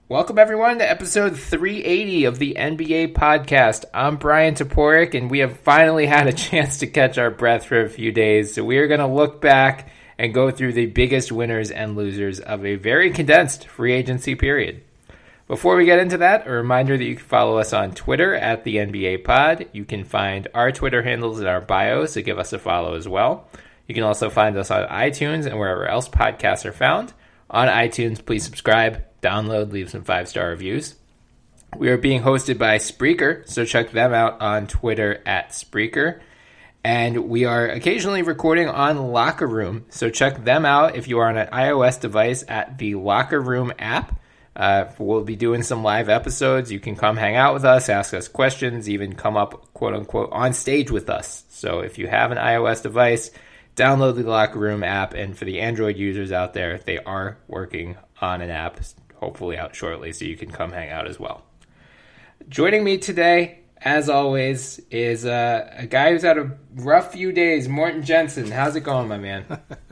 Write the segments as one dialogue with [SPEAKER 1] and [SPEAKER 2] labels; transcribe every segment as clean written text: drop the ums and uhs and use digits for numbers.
[SPEAKER 1] Welcome, everyone, to episode 380 of the NBA podcast. I'm Brian Toporek, and we have finally had a chance to catch our breath for a few days. So we are going to look back and go through the biggest winners and losers of a very condensed free agency period. Before we get into that, a reminder that you can follow us on Twitter at the NBA Pod. You can find our Twitter handles in our bio, so give us a follow as well. You can also find us on iTunes and wherever else podcasts are found. On iTunes, please subscribe, download, leave some 5-star reviews. We are being hosted by Spreaker, so check them out on Twitter at Spreaker. And we are occasionally recording on Locker Room, so check them out if you are on an iOS device at the Locker Room app. We'll be doing some live episodes. You can come hang out with us, ask us questions, even come up, quote-unquote, on stage with us. So if you have an iOS device, download the Locker Room app, and for the Android users out there, they are working on an app, hopefully out shortly, so you can come hang out as well. Joining me today, as always, is a guy who's had a rough few days, Morten Jensen. How's it going, my man?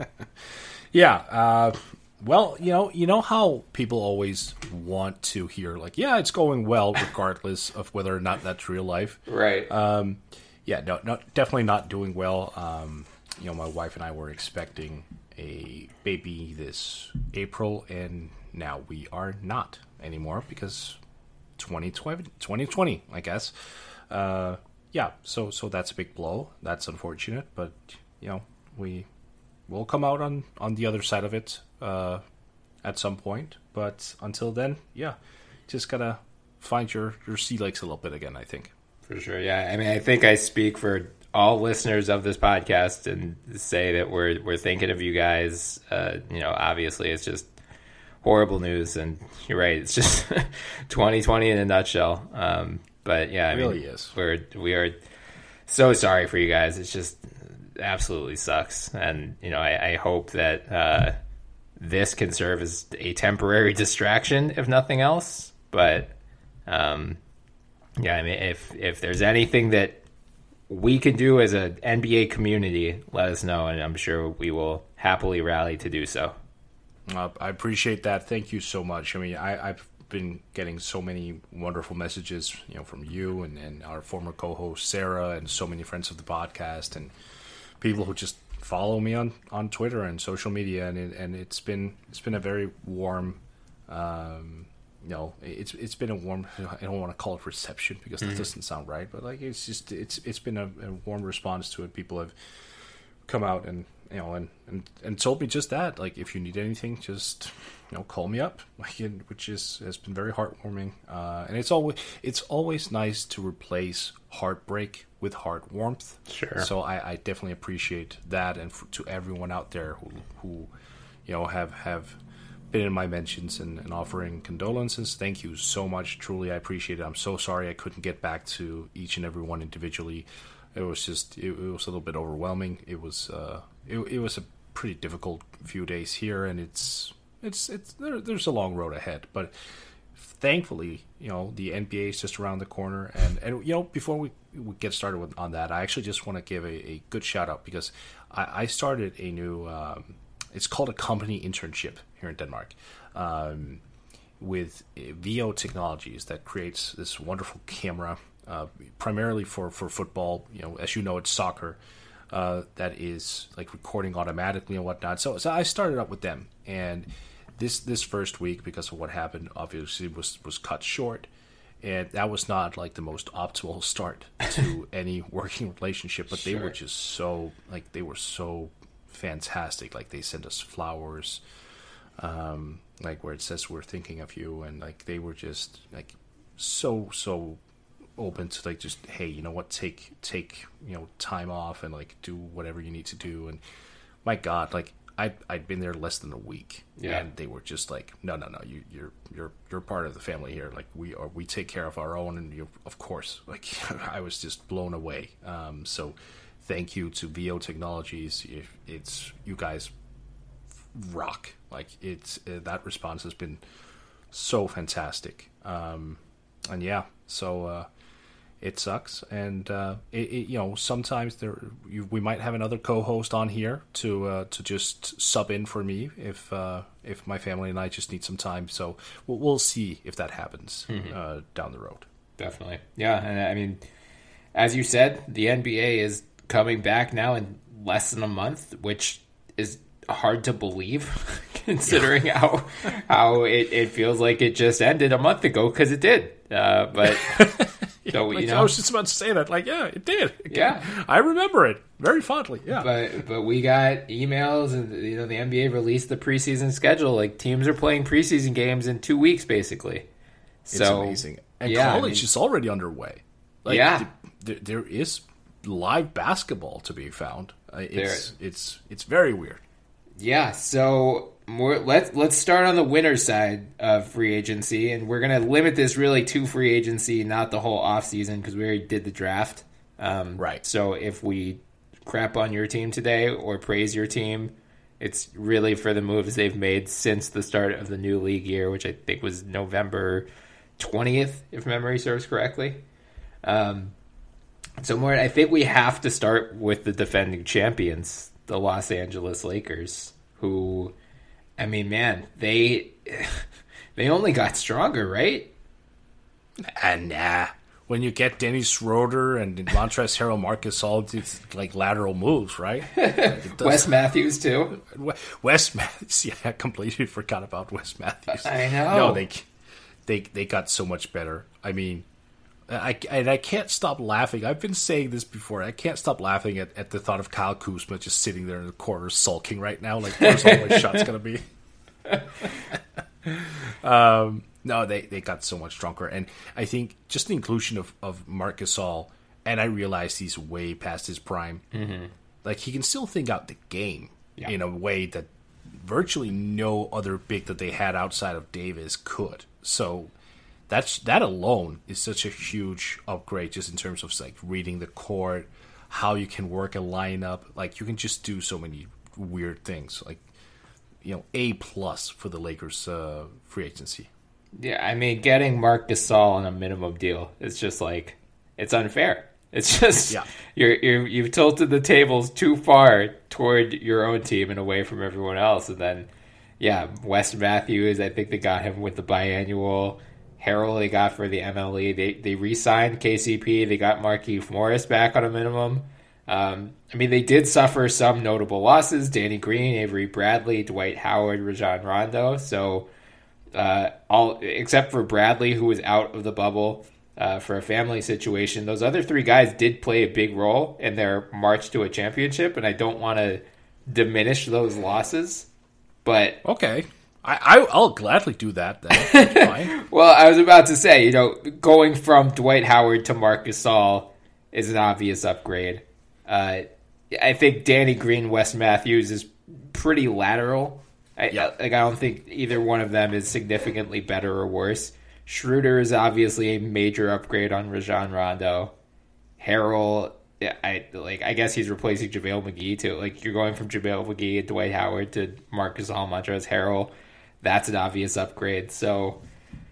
[SPEAKER 2] Well, you know how people always want to hear, like, yeah, it's going well, regardless of whether or not that's real life.
[SPEAKER 1] Right.
[SPEAKER 2] No, definitely not doing well. My wife and I were expecting a baby this April, and now we are not anymore because 2020, I guess. So that's a big blow. That's unfortunate, but, we will come out on the other side of it at some point. But until then, just gotta find your sea legs a little bit again, I think.
[SPEAKER 1] For sure, yeah. I mean, I think I speak for all listeners of this podcast and say that we're thinking of you guys. Obviously it's just horrible news, and you're right, it's just 2020 in a nutshell. But yeah,
[SPEAKER 2] it really is.
[SPEAKER 1] We are so sorry for you guys. It's just absolutely sucks, and I hope that this can serve as a temporary distraction, if nothing else. But if there's anything that we can do as an NBA community, let us know, and I'm sure we will happily rally to do so.
[SPEAKER 2] I appreciate that. Thank you so much. I mean, I've been getting so many wonderful messages, from you and our former co-host Sarah, and so many friends of the podcast, and people who just follow me on Twitter and social media, and it's been a very warm. It's been a warm. I don't want to call it reception because that doesn't sound right, but like it's been a warm response to it. People have come out and told me just that. Like, if you need anything, just call me up. Which has been very heartwarming. And it's always nice to replace heartbreak with heart warmth.
[SPEAKER 1] Sure.
[SPEAKER 2] So I definitely appreciate that, and to everyone out there who have been in my mentions and offering condolences. Thank you so much. Truly, I appreciate it. I'm so sorry I couldn't get back to each and every one individually. It was just it was a little bit overwhelming. It was a pretty difficult few days here, and there's a long road ahead. But thankfully, the NBA is just around the corner, and before we get started on that, I actually just want to give a good shout out, because I started a new. It's called a company internship here in Denmark, with VO Technologies, that creates this wonderful camera, primarily for football. As you know, it's soccer, that is like recording automatically and whatnot. So I started up with them, and this first week, because of what happened, obviously was cut short, and that was not like the most optimal start to any working relationship. But
[SPEAKER 1] Sure.
[SPEAKER 2] They were just so fantastic. Like, they sent us flowers, like where it says we're thinking of you, and like they were just like so open to like, just, hey, you know what, take time off and like do whatever you need to do. And my God, like I'd been there less than a week, and they were just like, no, you're part of the family here. Like, we take care of our own, and of course, like I was just blown away. So thank you to VO Technologies. It's you guys rock. Like, it's that response has been so fantastic. It sucks, and sometimes we might have another co-host on here to just sub in for me if my family and I just need some time. So we'll see if that happens down the road.
[SPEAKER 1] Definitely, yeah. And I mean, as you said, the NBA is coming back now in less than a month, which is hard to believe considering how it feels like it just ended a month ago, because it did. But so
[SPEAKER 2] I was just about to say that. Like, yeah, it did.
[SPEAKER 1] Yeah,
[SPEAKER 2] I remember it very fondly. Yeah,
[SPEAKER 1] but we got emails, and the NBA released the preseason schedule. Like, teams are playing preseason games in 2 weeks, basically. So,
[SPEAKER 2] it's amazing, and college is already underway. Like, there is live basketball to be found. It's very weird.
[SPEAKER 1] Yeah, so let's start on the winner's side of free agency, and we're going to limit this really to free agency, not the whole offseason, because we already did the draft.
[SPEAKER 2] Right.
[SPEAKER 1] So if we crap on your team today or praise your team, it's really for the moves they've made since the start of the new league year, which I think was November 20th, if memory serves correctly. So, Mort, I think we have to start with the defending champions, the Los Angeles Lakers, who, I mean, man, they only got stronger, right?
[SPEAKER 2] And when you get Dennis Schroeder and Montrezl Harrell, Marc Gasol, it's like lateral moves, right?
[SPEAKER 1] Wes Matthews too.
[SPEAKER 2] Wes Matthews, yeah, I completely forgot about Wes Matthews.
[SPEAKER 1] I know.
[SPEAKER 2] No, they got so much better. I mean, I can't stop laughing. I've been saying this before. I can't stop laughing at the thought of Kyle Kuzma just sitting there in the corner sulking right now. Like, where's all my shots going to be? No, they got so much stronger. And I think just the inclusion of Marc Gasol, and I realize he's way past his prime. Mm-hmm. Like, he can still think out the game in a way that virtually no other big that they had outside of Davis could. So that alone is such a huge upgrade, just in terms of like reading the court, how you can work a lineup. Like, you can just do so many weird things. Like, A+ for the Lakers free agency.
[SPEAKER 1] Yeah, I mean, getting Marc Gasol on a minimum deal is just like, it's unfair. It's just you've tilted the tables too far toward your own team and away from everyone else. And then, Wes Matthews, I think they got him with the biannual. Harrell they got for the MLE. They re-signed KCP. They got Markieff Morris back on a minimum. I mean, they did suffer some notable losses. Danny Green, Avery Bradley, Dwight Howard, Rajon Rondo. So all except for Bradley, who was out of the bubble for a family situation, those other three guys did play a big role in their march to a championship, and I don't want to diminish those losses. But
[SPEAKER 2] okay. I'll gladly do that. That's fine.
[SPEAKER 1] Well, I was about to say, going from Dwight Howard to Marc Gasol is an obvious upgrade. I think Danny Green, Wes Matthews is pretty lateral. I don't think either one of them is significantly better or worse. Schroeder is obviously a major upgrade on Rajon Rondo. Harrell, I guess he's replacing JaVale McGee too. Like, you're going from JaVale McGee and Dwight Howard to Marc Gasol, Montrezl Harrell. That's an obvious upgrade. So,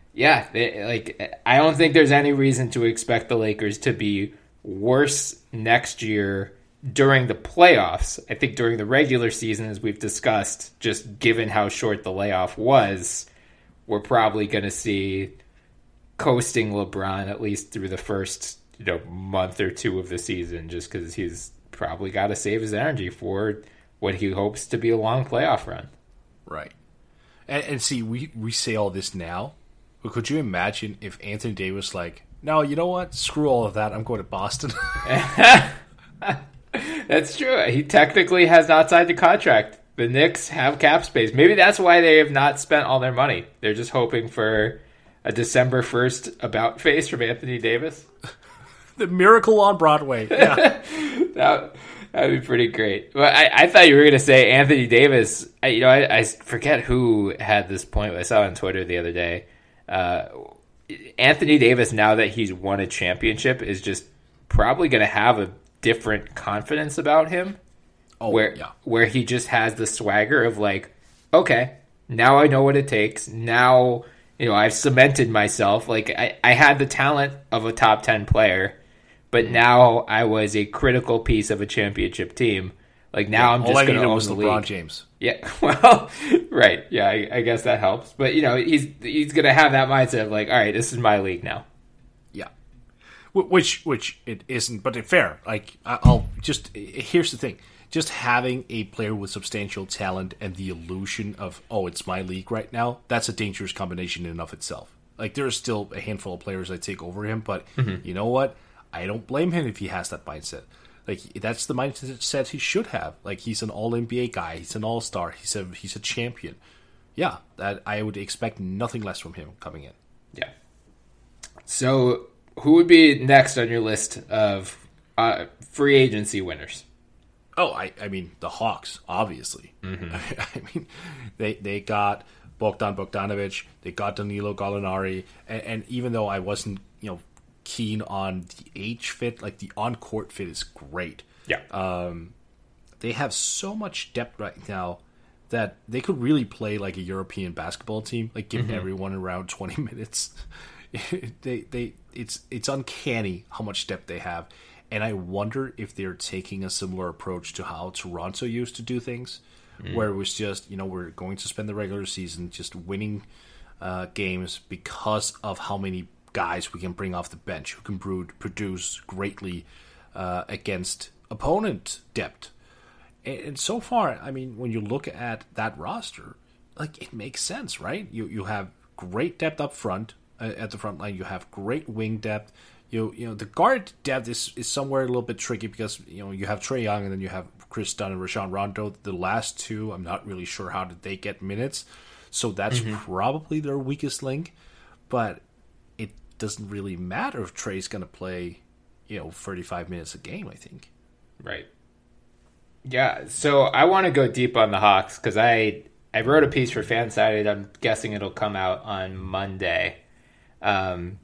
[SPEAKER 1] I don't think there's any reason to expect the Lakers to be worse next year during the playoffs. I think during the regular season, as we've discussed, just given how short the layoff was, we're probably going to see coasting LeBron at least through the first month or two of the season, just because he's probably got to save his energy for what he hopes to be a long playoff run.
[SPEAKER 2] Right. And see, we say all this now, but could you imagine if Anthony Davis no, you know what? Screw all of that. I'm going to Boston.
[SPEAKER 1] That's true. He technically has not signed a contract. The Knicks have cap space. Maybe that's why they have not spent all their money. They're just hoping for a December 1st about face from Anthony Davis.
[SPEAKER 2] The Miracle on Broadway. Yeah.
[SPEAKER 1] That'd be pretty great. Well, I thought you were going to say Anthony Davis. I forget who had this point. I saw it on Twitter the other day. Anthony Davis, now that he's won a championship, is just probably going to have a different confidence about him. Where he just has the swagger of okay, now I know what it takes. Now, I've cemented myself. I had the talent of a top 10 player. but now I was a critical piece of a championship team. Like now I'm just going to own the league.
[SPEAKER 2] LeBron James.
[SPEAKER 1] Yeah, well, right. Yeah, I guess that helps. But, he's going to have that mindset of like, all right, this is my league now.
[SPEAKER 2] Yeah. Which it isn't, but fair. Like, here's the thing. Just having a player with substantial talent and the illusion of, oh, it's my league right now, that's a dangerous combination in and of itself. Like, there's still a handful of players that take over him, but you know what? I don't blame him if he has that mindset. Like, that's the mindset he should have. Like, he's an all-NBA guy. He's an all-star. He's a champion. Yeah, that I would expect nothing less from him coming in.
[SPEAKER 1] Yeah. So, who would be next on your list of free agency winners?
[SPEAKER 2] Oh, I mean, the Hawks, obviously. Mm-hmm. I mean, they got Bogdan Bogdanovic. They got Danilo Gallinari. And even though I wasn't, keen on the age fit, like the on-court fit is great.
[SPEAKER 1] Yeah.
[SPEAKER 2] They have so much depth right now that they could really play like a European basketball team, like give everyone around 20 minutes. It's uncanny how much depth they have, and I wonder if they're taking a similar approach to how Toronto used to do things, where it was just we're going to spend the regular season just winning games because of how many guys we can bring off the bench who can produce greatly against opponent depth. And so far, I mean, when you look at that roster, like, it makes sense, right? You have great depth up front, at the front line. You have great wing depth. The guard depth is somewhere a little bit tricky because you have Trae Young and then you have Chris Dunn and Rajon Rondo. The last two, I'm not really sure how did they get minutes, so that's probably their weakest link. But it doesn't really matter if Trae's going to play 35 minutes a game, I think.
[SPEAKER 1] Right. Yeah, so I want to go deep on the Hawks because I wrote a piece for Fansided. I'm guessing it'll come out on Monday. And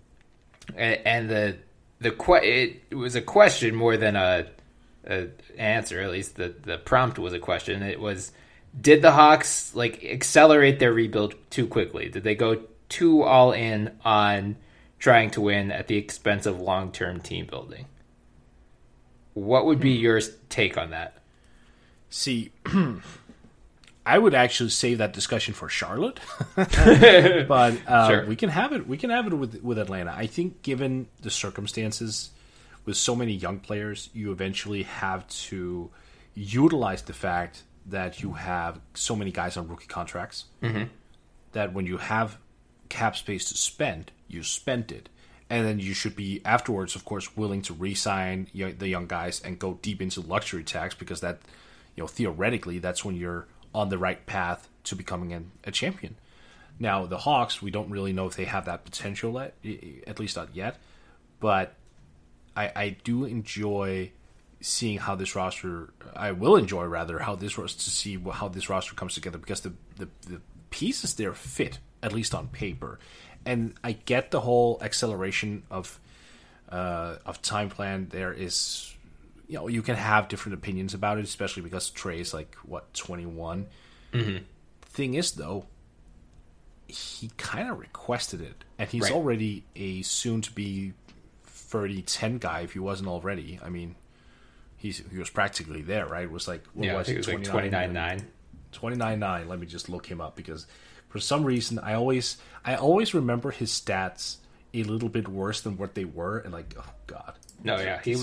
[SPEAKER 1] it was a question more than a answer. At least the prompt was a question. It was, did the Hawks accelerate their rebuild too quickly? Did they go too all in on trying to win at the expense of long-term team building? What would be your take on that?
[SPEAKER 2] See, I would actually save that discussion for Charlotte, but sure. we can have it. We can have it with Atlanta. I think, given the circumstances, with so many young players, you eventually have to utilize the fact that you have so many guys on rookie contracts. Mm-hmm. That when you have cap space to spend, you spend it, and then you should be afterwards, of course, willing to re-sign the young guys and go deep into luxury tax because that. Theoretically, that's when you're on the right path to becoming a champion. Now, the Hawks, we don't really know if they have that potential, at least not yet. But I do enjoy seeing how this roster. I will enjoy rather how this roster comes together because the pieces there fit, at least on paper. And I get the whole acceleration of time plan. There is. You can have different opinions about it, especially because Trae's 21. Mm-hmm. Thing is, though, he kind of requested it, and he's already a soon-to-be 30-10 guy if he wasn't already. I mean, he was practically there, right? It was I think it was
[SPEAKER 1] 29.9.
[SPEAKER 2] 29.9. Let me just look him up because for some reason I always remember his stats a little bit worse than what they were, and oh god.
[SPEAKER 1] No, yeah, he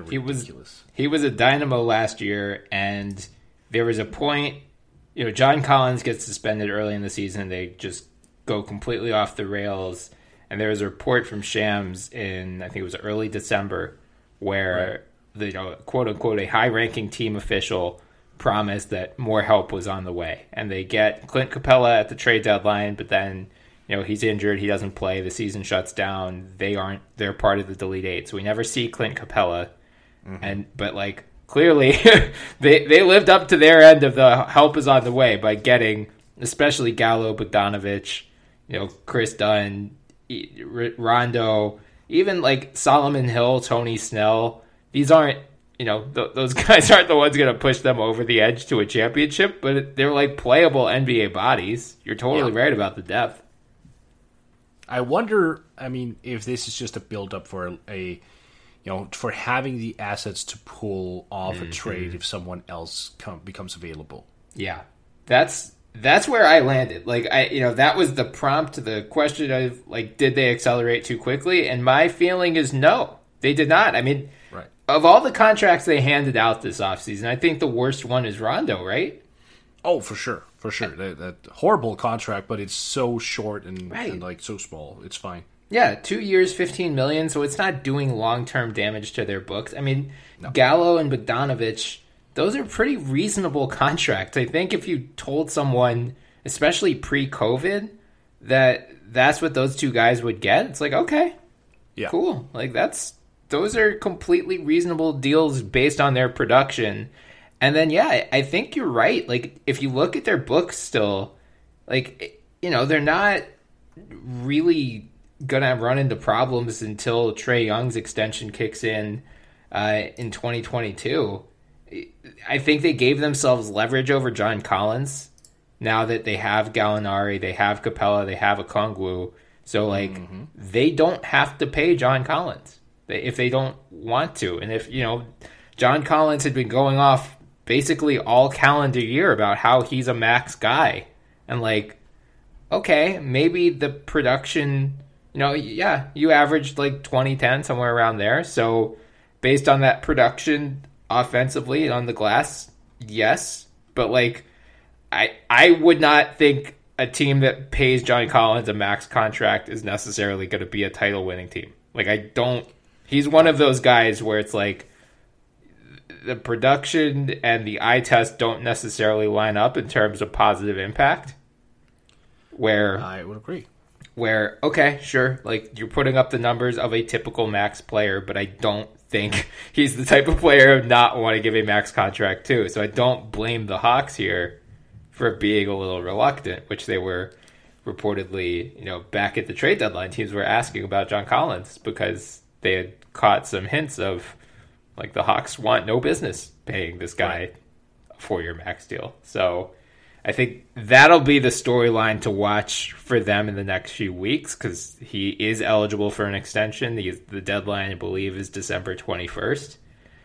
[SPEAKER 1] was a dynamo last year, and there was a point. John Collins gets suspended early in the season. They just go completely off the rails, and there was a report from Shams in I think it was early December where the quote unquote a high-ranking team official promised that more help was on the way, and they get Clint Capella at the trade deadline, but then. He's injured. He doesn't play. The season shuts down. They're part of the Delete Eight. So we never see Clint Capella. Mm-hmm. But clearly they lived up to their end of the help is on the way by getting especially Gallo, Bogdanovic, Chris Dunn, Rondo, even Solomon Hill, Tony Snell. These aren't, those guys aren't the ones going to push them over the edge to a championship, but they're playable NBA bodies. You're totally right about the depth.
[SPEAKER 2] I wonder, if this is just a build-up for a for having the assets to pull off a trade if someone else becomes available.
[SPEAKER 1] Yeah, that's where I landed. Like that was the prompt to the question of like, did they accelerate too quickly? And my feeling is no, they did not. I mean,
[SPEAKER 2] right.
[SPEAKER 1] Of all the contracts they handed out this offseason, I think the worst one is Rondo, right?
[SPEAKER 2] Oh, for sure. That horrible contract, but it's so short and like so small. It's fine.
[SPEAKER 1] Yeah, 2 years, $15 million, so it's not doing long-term damage to their books. I mean, Gallo and Bogdanovic, those are pretty reasonable contracts. I think if you told someone, especially pre-COVID, that that's what those two guys would get, it's like, okay, cool. Like those are completely reasonable deals based on their production. And then, I think you're right. Like, if you look at their books still, like, they're not really gonna run into problems until Trae Young's extension kicks in 2022. I think they gave themselves leverage over John Collins now that they have Gallinari, they have Capella, they have Okongwu. So they don't have to pay John Collins if they don't want to. And if John Collins had been going off basically all calendar year about how he's a max guy, and like, okay, maybe the production. You averaged like 20-10, somewhere around there. So based on that production offensively on the glass, yes. But like, I would not think a team that pays John Collins a max contract is necessarily going to be a title winning team. Like, he's one of those guys where it's like the production and the eye test don't necessarily line up in terms of positive impact. Where
[SPEAKER 2] I would agree.
[SPEAKER 1] Where, okay, sure, like you're putting up the numbers of a typical max player, but I don't think he's the type of player who not want to give a max contract to. So I don't blame the Hawks here for being a little reluctant, which they were reportedly, back at the trade deadline, teams were asking about John Collins because they had caught some hints of like the Hawks want no business paying this guy a 4-year max deal. So I think that'll be the storyline to watch for them in the next few weeks because he is eligible for an extension. The deadline, I believe, is December 21st.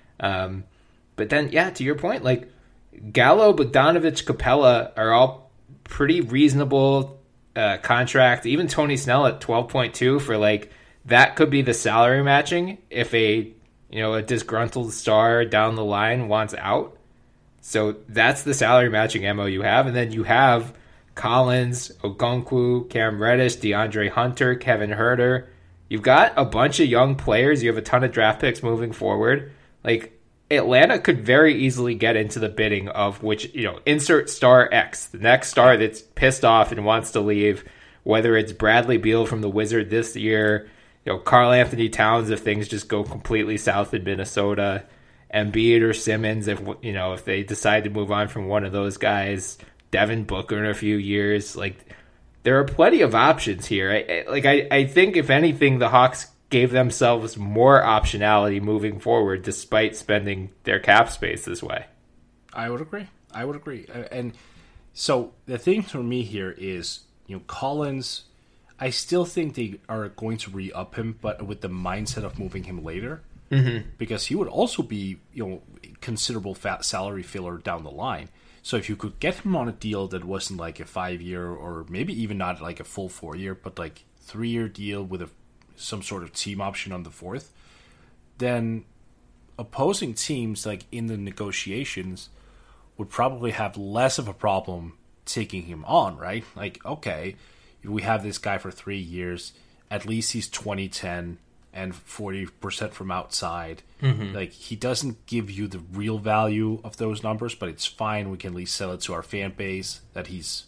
[SPEAKER 1] But then, to your point, like Gallo, Bogdanovic, Capella are all pretty reasonable contracts. Even Tony Snell at 12.2 for like that could be the salary matching if a disgruntled star down the line wants out. So that's the salary matching MO you have. And then you have Collins, Okongwu, Cam Reddish, DeAndre Hunter, Kevin Huerter. You've got a bunch of young players. You have a ton of draft picks moving forward. Like, Atlanta could very easily get into the bidding of which, insert star X, the next star that's pissed off and wants to leave, whether it's Bradley Beal from the Wizards this year, Karl Anthony Towns if things just go completely south in Minnesota, Embiid or Simmons if they decide to move on from one of those guys, Devin Booker in a few years. Like, there are plenty of options here. I think if anything, the Hawks gave themselves more optionality moving forward despite spending their cap space this way.
[SPEAKER 2] I would agree. And so the thing for me here is, Collins, I still think they are going to re-up him, but with the mindset of moving him later. Mm-hmm. Because he would also be, considerable fat salary filler down the line. So if you could get him on a deal that wasn't like a 5-year or maybe even not like a full 4-year, but like 3-year deal with some sort of team option on the 4th, then opposing teams like in the negotiations would probably have less of a problem taking him on, right? Like, okay, we have this guy for 3 years. At least he's 20-10 and 40% from outside. Mm-hmm. Like, he doesn't give you the real value of those numbers, but it's fine. We can at least sell it to our fan base that he's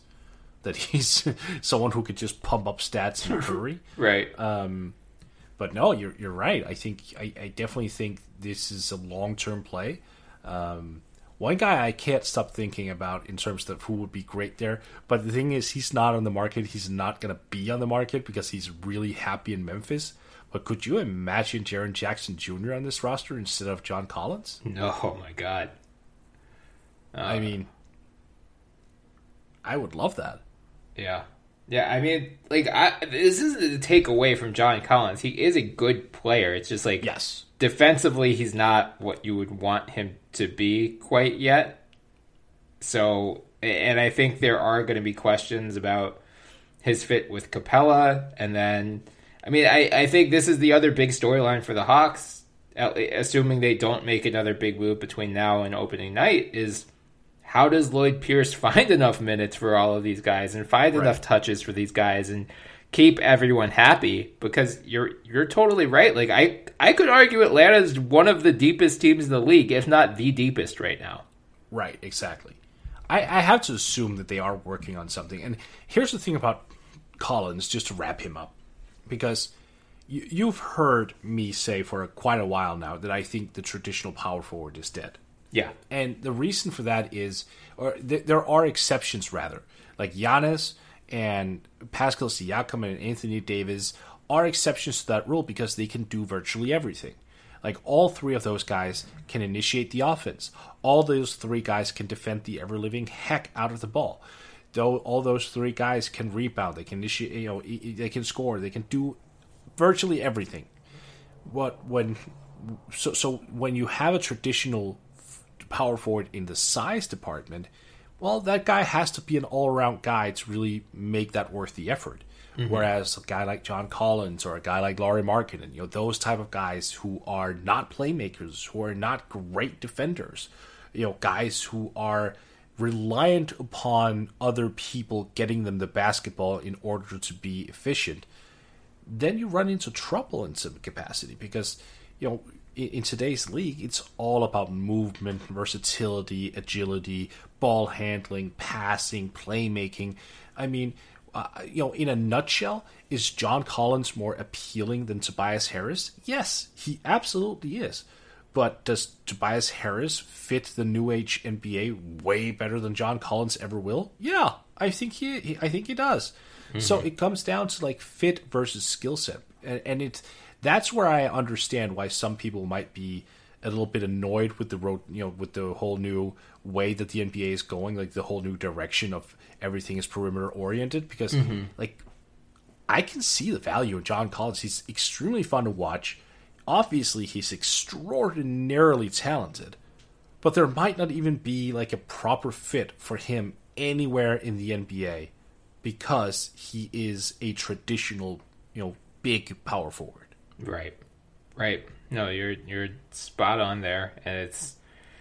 [SPEAKER 2] someone who could just pump up stats in a hurry.
[SPEAKER 1] Right.
[SPEAKER 2] But no, you're right. I definitely think this is a long-term play. One guy I can't stop thinking about in terms of who would be great there, but the thing is, he's not on the market. He's not going to be on the market because he's really happy in Memphis. But could you imagine Jaren Jackson Jr. on this roster instead of John Collins?
[SPEAKER 1] No, oh my God.
[SPEAKER 2] I mean, I would love that.
[SPEAKER 1] Yeah. Yeah, I mean, like, this isn't a takeaway from John Collins. He is a good player. It's just like,
[SPEAKER 2] yes,
[SPEAKER 1] defensively, he's not what you would want him to be quite yet. So, and I think there are going to be questions about his fit with Capella. And then, I mean, I think this is the other big storyline for the Hawks, assuming they don't make another big move between now and opening night, is how does Lloyd Pierce find enough minutes for all of these guys and find enough touches for these guys and keep everyone happy? Because you're totally right. Like, I could argue Atlanta is one of the deepest teams in the league, if not the deepest right now.
[SPEAKER 2] Right, exactly. I have to assume that they are working on something. And here's the thing about Collins, just to wrap him up, because you've heard me say for quite a while now that I think the traditional power forward is dead.
[SPEAKER 1] Yeah.
[SPEAKER 2] And the reason for that is, or there are exceptions rather, like Giannis and Pascal Siakam and Anthony Davis are exceptions to that rule because they can do virtually everything. Like, all three of those guys can initiate the offense. All those three guys can defend the ever-living heck out of the ball. Though all those three guys can rebound, they can initiate, they can score, they can do virtually everything. So when you have a traditional power forward in the size department, well, that guy has to be an all-around guy to really make that worth the effort. Mm-hmm. Whereas a guy like John Collins or a guy like Lauri Markkanen, those type of guys who are not playmakers, who are not great defenders, guys who are reliant upon other people getting them the basketball in order to be efficient, then you run into trouble in some capacity because, in today's league, it's all about movement, versatility, agility, ball handling, passing, playmaking. I mean, in a nutshell, is John Collins more appealing than Tobias Harris? Yes, he absolutely is. But does Tobias Harris fit the new age NBA way better than John Collins ever will? Yeah, I think he does. Mm-hmm. So it comes down to like fit versus skill set, and that's where I understand why some people might be a little bit annoyed with with the whole new way that the NBA is going, like the whole new direction of everything is perimeter oriented. Because I can see the value in John Collins. He's extremely fun to watch. Obviously, he's extraordinarily talented, but there might not even be like a proper fit for him anywhere in the NBA because he is a traditional, big power forward.
[SPEAKER 1] Right. No, you're spot on there, and it's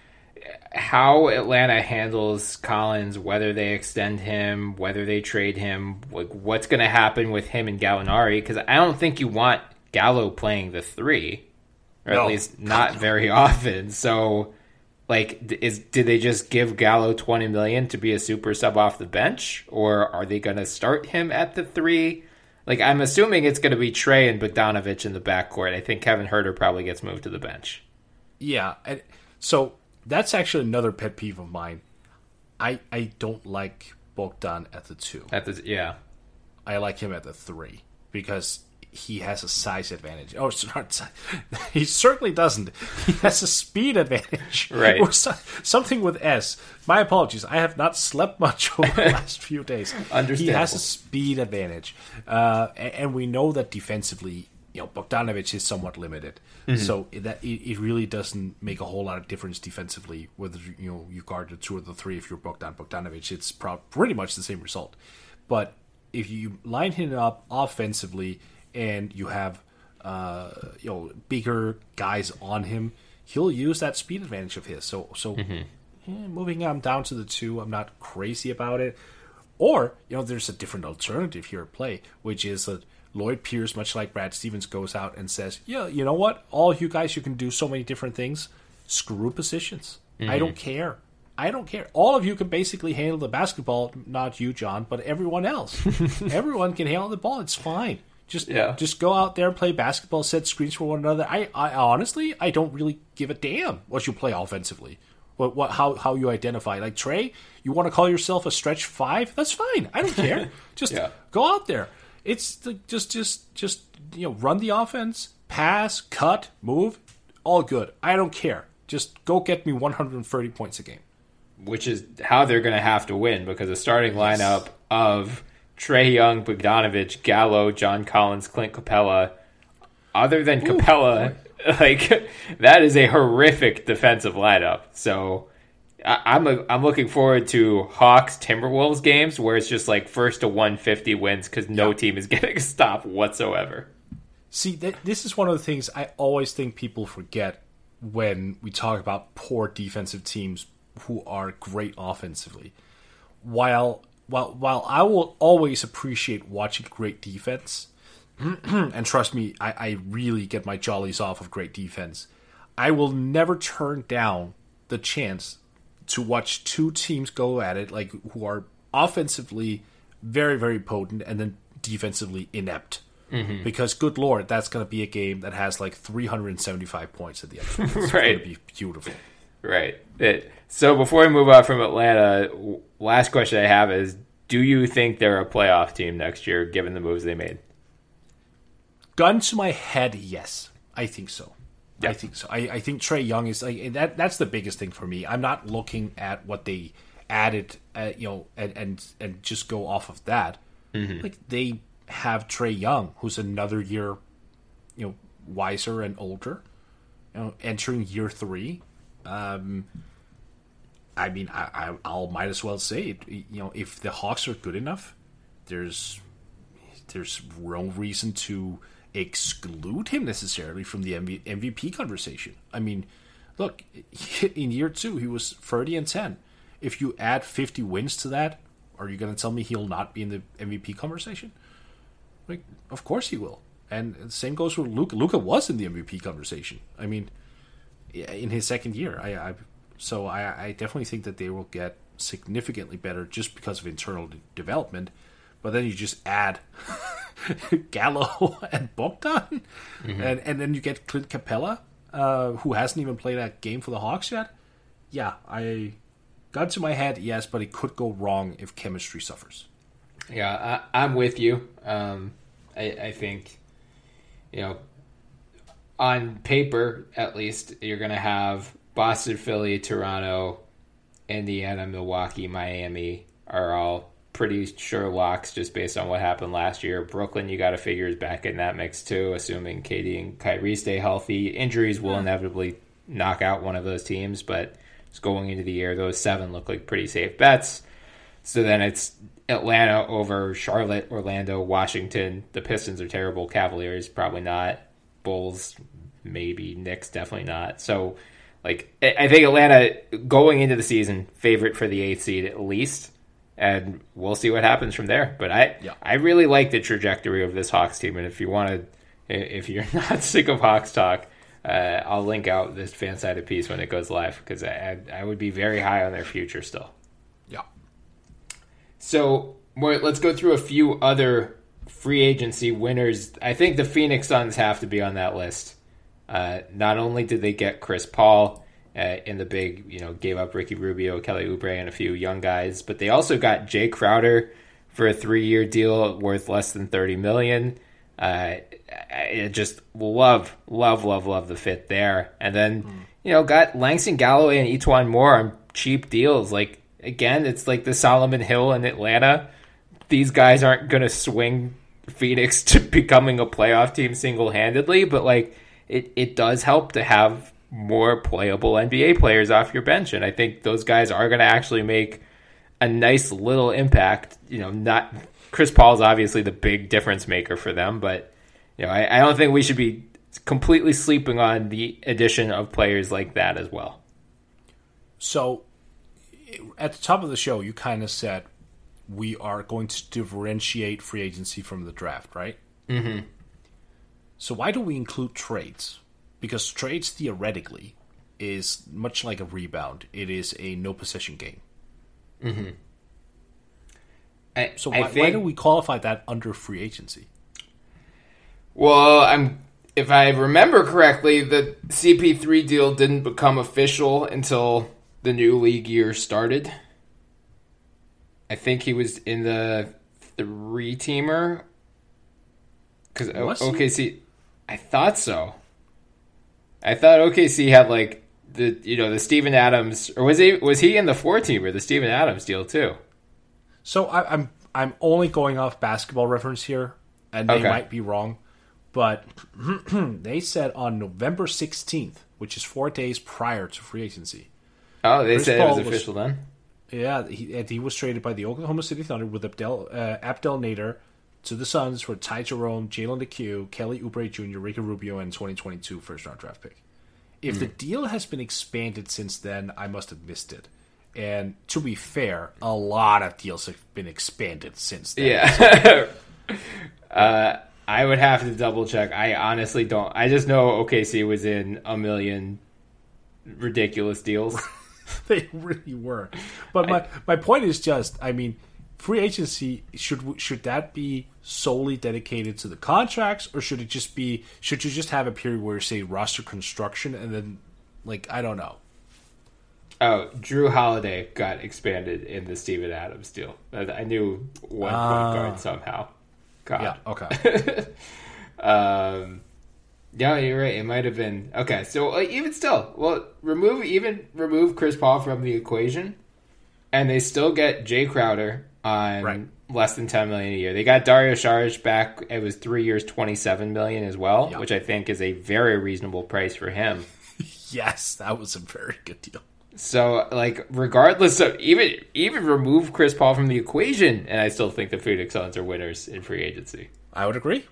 [SPEAKER 1] how Atlanta handles Collins, whether they extend him, whether they trade him, like what's going to happen with him and Gallinari, because I don't think you want Gallo playing the 3, or at least not very often. So, like, did they just give Gallo $20 million to be a super sub off the bench, or are they going to start him at the 3? Like, I'm assuming it's going to be Trey and Bogdanovic in the backcourt. I think Kevin Huerter probably gets moved to the bench.
[SPEAKER 2] Yeah, and so that's actually another pet peeve of mine. I don't like Bogdan at the 2.
[SPEAKER 1] Yeah.
[SPEAKER 2] I like him at the 3 because he has a size advantage. Oh, he certainly doesn't. He has a speed advantage.
[SPEAKER 1] Right.
[SPEAKER 2] Or something with S. My apologies. I have not slept much over the last few days.
[SPEAKER 1] Understandable.
[SPEAKER 2] He has a speed advantage. And we know that defensively, Bogdanovic is somewhat limited. Mm-hmm. So it really doesn't make a whole lot of difference defensively whether you guard the 2 or the 3 if you're Bogdanovic. It's pretty much the same result. But if you line him up offensively and you have bigger guys on him, he'll use that speed advantage of his. So moving him down to the 2, I'm not crazy about it. Or there's a different alternative here at play, which is that Lloyd Pierce, much like Brad Stevens, goes out and says, "Yeah, you know what? All you guys, you can do so many different things. Screw positions. I don't care. All of you can basically handle the basketball. Not you, John, but everyone else. Everyone can handle the ball. It's fine." Just go out there and play basketball, set screens for one another. I honestly, I don't really give a damn what you play offensively, how you identify. Like Trey, you want to call yourself a stretch 5? That's fine. I don't care. Just go out there. It's just run the offense, pass, cut, move, all good. I don't care. Just go get me 130 points a game.
[SPEAKER 1] Which is how they're going to have to win, because the starting lineup of Trae Young, Bogdanovic, Gallo, John Collins, Clint Capella. Other than Capella, Like, that is a horrific defensive lineup. So I'm looking forward to Hawks Timberwolves games where it's just like first to 150 wins because no team is getting a stop whatsoever.
[SPEAKER 2] See, this is one of the things I always think people forget when we talk about poor defensive teams who are great offensively. While I will always appreciate watching great defense, and trust me, I really get my jollies off of great defense, I will never turn down the chance to watch two teams go at it, like who are offensively very, very potent and then defensively inept. Mm-hmm. Because, good Lord, that's going to be a game that has like 375 points at the end. It's
[SPEAKER 1] right.
[SPEAKER 2] going to be beautiful.
[SPEAKER 1] Right. So before we move on from Atlanta, last question I have is, do you think they're a playoff team next year, given the moves they made?
[SPEAKER 2] Gun to my head, yes. I think so.
[SPEAKER 1] Yep.
[SPEAKER 2] I think so. I think Trae Young is like that's the biggest thing for me. I'm not looking at what they added, and just go off of that. Mm-hmm. Like, they have Trae Young, who's another year, wiser and older, entering year 3. I mean, I'll might as well say it. If the Hawks are good enough, there's no reason to exclude him necessarily from the MVP conversation. I mean, look, in year 2 he was 30-10. If you add 50 wins to that, are you going to tell me he'll not be in the MVP conversation? Like, of course he will. And the same goes for Luka. Luka was in the MVP conversation. I mean, in his second year. I definitely think that they will get significantly better just because of internal development. But then you just add Gallo and Bogdan, mm-hmm. and then you get Clint Capella, who hasn't even played a game for the Hawks yet. Yeah, I got to my head, yes, but it could go wrong if chemistry suffers.
[SPEAKER 1] Yeah, I'm with you. I think, on paper, at least, you're going to have Boston, Philly, Toronto, Indiana, Milwaukee, Miami are all pretty sure locks just based on what happened last year. Brooklyn, you got to figure, is back in that mix too, assuming KD and Kyrie stay healthy. Injuries will inevitably knock out one of those teams, but just going into the year, those 7 look like pretty safe bets. So then it's Atlanta over Charlotte, Orlando, Washington. The Pistons are terrible. Cavaliers, probably not. Bulls, maybe. Knicks, definitely not. So, like, I think Atlanta, going into the season, favorite for the 8th seed at least. And we'll see what happens from there. But I really like the trajectory of this Hawks team. And if you're not sick of Hawks talk, I'll link out this fan-sided piece when it goes live, because I would be very high on their future still.
[SPEAKER 2] Yeah.
[SPEAKER 1] So let's go through a few other free agency winners. I think the Phoenix Suns have to be on that list. Not only did they get Chris Paul in the big, gave up Ricky Rubio, Kelly Oubre, and a few young guys, but they also got Jay Crowder for a 3-year deal worth less than $30 million. I just love the fit there. And then, got Langston Galloway and Etuan Moore on cheap deals. Like, again, it's like the Solomon Hill in Atlanta. These guys aren't going to swing Phoenix to becoming a playoff team single-handedly, but like it does help to have more playable NBA players off your bench. And I think those guys are going to actually make a nice little impact. Not Chris Paul's obviously the big difference maker for them, but I don't think we should be completely sleeping on the addition of players like that as well.
[SPEAKER 2] So at the top of the show, you kind of said we are going to differentiate free agency from the draft, right?
[SPEAKER 1] Mm-hmm.
[SPEAKER 2] So why do we include trades? Because trades theoretically is much like a rebound. It is a no possession game.
[SPEAKER 1] Mm-hmm.
[SPEAKER 2] Why do we qualify that under free agency?
[SPEAKER 1] Well, if I remember correctly, the CP3 deal didn't become official until the new league year started. I think he was in the 3-teamer. Because OKC, I thought so. I thought OKC had like the Steven Adams, or was he in the 4-teamer, the Steven Adams deal too?
[SPEAKER 2] So I'm only going off Basketball Reference here, and they might be wrong, But they said on November 16th, which is 4 days prior to free agency.
[SPEAKER 1] Oh, they
[SPEAKER 2] Chris
[SPEAKER 1] said
[SPEAKER 2] Paul
[SPEAKER 1] it was official then?
[SPEAKER 2] Yeah, he was traded by the Oklahoma City Thunder with Abdel Nader to the Suns for Ty Jerome, Jalen DeCue, Kelly Oubre Jr., Ricky Rubio, and 2022 first-round draft pick. If the deal has been expanded since then, I must have missed it. And to be fair, a lot of deals have been expanded since then.
[SPEAKER 1] Yeah. I would have to double check. I honestly don't. I just know OKC was in a million ridiculous deals.
[SPEAKER 2] They really were. But my point is just, I mean, free agency, should that be solely dedicated to the contracts, or should you just have a period where you say roster construction and then, like, I don't know.
[SPEAKER 1] Oh, Drew Holiday got expanded in the Steven Adams deal. I knew one point guard somehow. God.
[SPEAKER 2] Yeah, okay.
[SPEAKER 1] Yeah, you're right. It might have been okay. So even still, remove Chris Paul from the equation, and they still get Jay Crowder on less than $10 million a year. They got Dario Saric back. It was 3 years, $27 million as well, which I think is a very reasonable price for him.
[SPEAKER 2] Yes, that was a very good deal.
[SPEAKER 1] So, like, regardless of even remove Chris Paul from the equation, and I still think the Phoenix Suns are winners in free agency.
[SPEAKER 2] I would agree.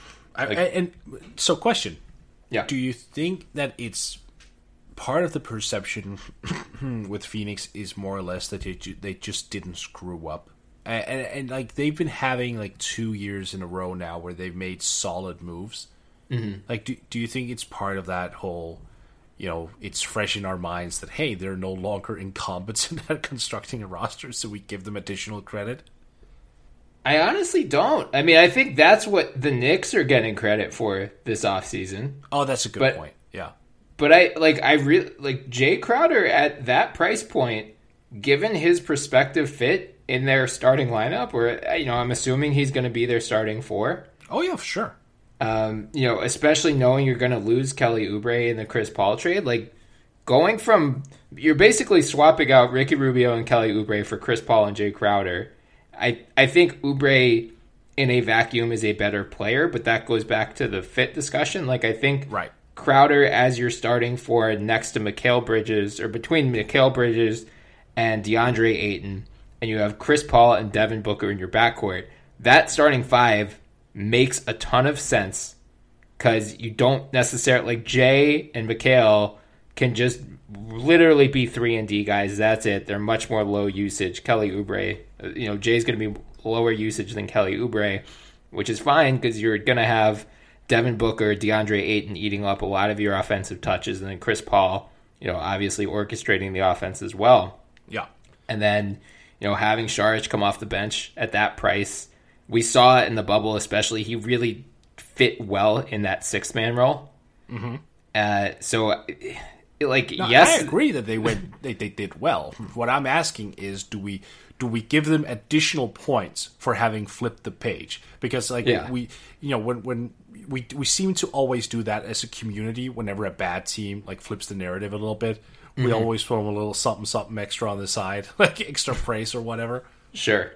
[SPEAKER 2] And so, question.
[SPEAKER 1] Yeah.
[SPEAKER 2] Do you think that it's part of the perception with Phoenix is more or less that they just didn't screw up? And like, they've been having, like, 2 years in a row now where they've made solid moves. Mm-hmm. Like, do you think it's part of that whole, you know, it's fresh in our minds that, hey, they're no longer incompetent at constructing a roster, so we give them additional credit?
[SPEAKER 1] I honestly don't. I mean, I think that's what the Knicks are getting credit for this offseason.
[SPEAKER 2] Oh, that's a good point. Yeah.
[SPEAKER 1] But I really like Jay Crowder at that price point, given his prospective fit in their starting lineup, where, you know, I'm assuming he's going to be their starting four.
[SPEAKER 2] Oh, yeah, for sure.
[SPEAKER 1] You know, especially knowing you're going to lose Kelly Oubre in the Chris Paul trade, like going from, you're basically swapping out Ricky Rubio and Kelly Oubre for Chris Paul and Jay Crowder. I think Oubre in a vacuum is a better player, but that goes back to the fit discussion. Like, I think Crowder as you're starting for next to Mikal Bridges, or between Mikal Bridges and DeAndre Ayton, and you have Chris Paul and Devin Booker in your backcourt, that starting five makes a ton of sense, because you don't necessarily, like, Jay and Mikal can just literally be 3-and-D guys. That's it. They're much more low usage. Kelly Oubre, you know, Jay's going to be lower usage than Kelly Oubre, which is fine because you're going to have Devin Booker, DeAndre Ayton eating up a lot of your offensive touches, and then Chris Paul, you know, obviously orchestrating the offense as well.
[SPEAKER 2] Yeah.
[SPEAKER 1] And then, you know, having Saric come off the bench at that price, we saw it in the bubble especially. He really fit well in that six-man role. Mm-hmm. So, like,
[SPEAKER 2] no,
[SPEAKER 1] yes,
[SPEAKER 2] I agree that they did well. What I'm asking is, do we give them additional points for having flipped the page? Because, like, we, you know, when we seem to always do that as a community. Whenever a bad team, like, flips the narrative a little bit, we always throw them a little something extra on the side, like extra praise or whatever.
[SPEAKER 1] Sure.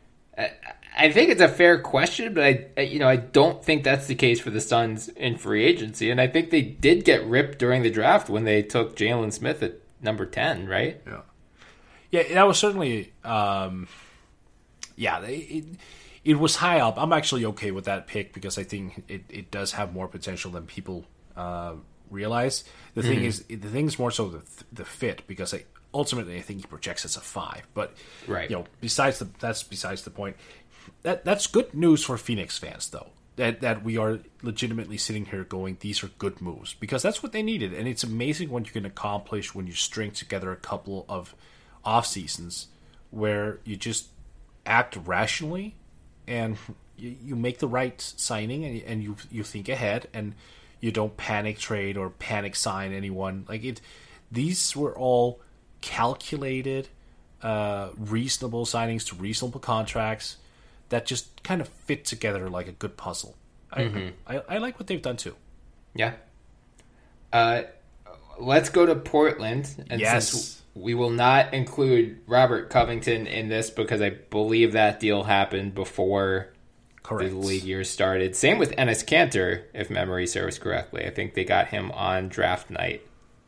[SPEAKER 1] I think it's a fair question, but I don't think that's the case for the Suns in free agency. And I think they did get ripped during the draft when they took Jalen Smith at number 10, right?
[SPEAKER 2] Yeah. Yeah, that was certainly, it was high up. I'm actually okay with that pick because I think it does have more potential than people realize. The thing is more so the fit, because ultimately I think he projects as a 5. But, you know, that's besides the point. That's good news for Phoenix fans, though. That we are legitimately sitting here going, these are good moves, because that's what they needed. And it's amazing what you can accomplish when you string together a couple of off seasons where you just act rationally and you make the right signing, and you think ahead, and you don't panic trade or panic sign anyone. These were all calculated, reasonable signings to reasonable contracts that just kind of fit together like a good puzzle. I like what they've done too.
[SPEAKER 1] Yeah. Let's go to Portland. And since we will not include Robert Covington in this because I believe that deal happened before
[SPEAKER 2] Correct.
[SPEAKER 1] the league year started. Same with Enes Kanter, if memory serves correctly. I think they got him on draft night.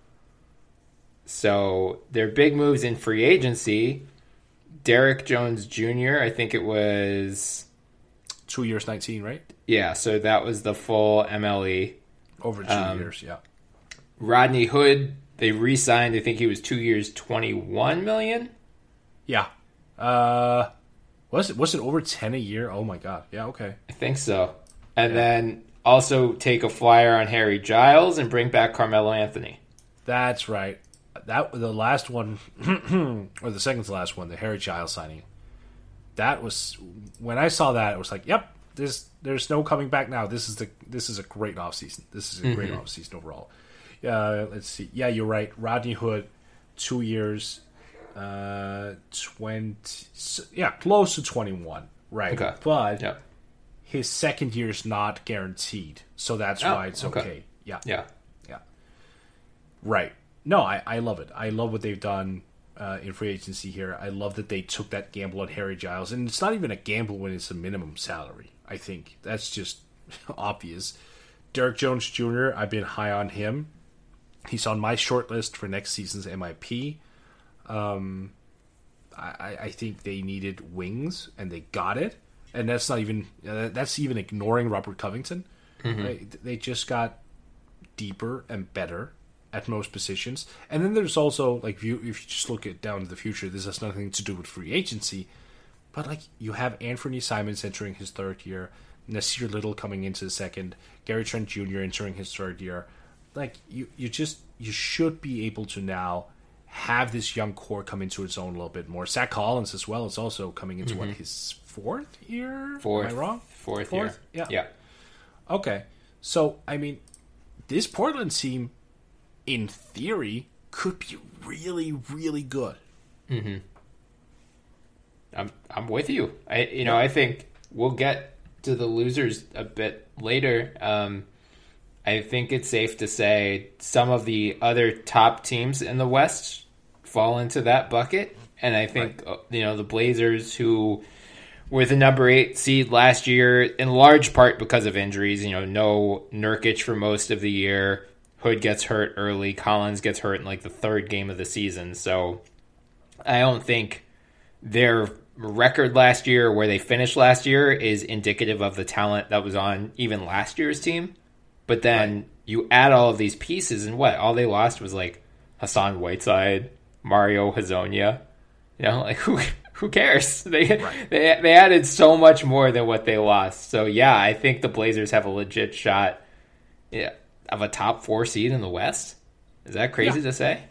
[SPEAKER 1] So their big moves in free agency, Derek Jones Jr., I think it was
[SPEAKER 2] 2 years, 19, right?
[SPEAKER 1] Yeah, so that was the full MLE.
[SPEAKER 2] Over 2 years, yeah.
[SPEAKER 1] Rodney Hood, they re-signed. I think he was 2 years, $21 million.
[SPEAKER 2] Yeah. Was it over 10 a year? Oh my god. Yeah, okay.
[SPEAKER 1] I think so. And then also take a flyer on Harry Giles and bring back Carmelo Anthony.
[SPEAKER 2] That's right. That the last one, or the second to last one, the Harry Giles signing. That was when I saw that. It was like, yep, there's no coming back now. This is a great offseason. This is a great offseason overall. Let's see. Yeah, you're right. Rodney Hood, 2 years, 20. Yeah, close to 21. Right.
[SPEAKER 1] Okay.
[SPEAKER 2] But his second year is not guaranteed, so that's why it's okay. Yeah.
[SPEAKER 1] Yeah.
[SPEAKER 2] Right. No, I love it. I love what they've done in free agency here. I love that they took that gamble on Harry Giles. And it's not even a gamble when it's a minimum salary, I think. That's just obvious. Derek Jones Jr., I've been high on him. He's on my short list for next season's MIP. I think they needed wings, and they got it. And that's not even that's even ignoring Robert Covington. They just got deeper and better at most positions. And then there's also, like, if you just look at down to the future, this has nothing to do with free agency, but, like, you have Anthony Simons entering his third year, Nasir Little coming into the second, Gary Trent Jr. entering his third year. Like, you should be able to now have this young core come into its own a little bit more. Zach Collins as well is also coming into his fourth year?
[SPEAKER 1] Fourth.
[SPEAKER 2] Am I wrong?
[SPEAKER 1] Fourth year.
[SPEAKER 2] Yeah. Okay. So, I mean, this Portland team, in theory, could be really, really good.
[SPEAKER 1] I'm with you. I think we'll get to the losers a bit later. I think it's safe to say some of the other top teams in the West fall into that bucket. And I think, the Blazers, who were the number 8 seed last year, in large part because of injuries, no Nurkic for most of the year. Hood gets hurt early. Collins gets hurt in, like, the third game of the season. So I don't think their record last year, where they finished last year, is indicative of the talent that was on even last year's team. But then you add all of these pieces, and all they lost was, like, Hassan Whiteside, Mario Hezonja. Like, who cares? They added so much more than what they lost. So, yeah, I think the Blazers have a legit shot of a top 4 seed in the West. Is that crazy to say?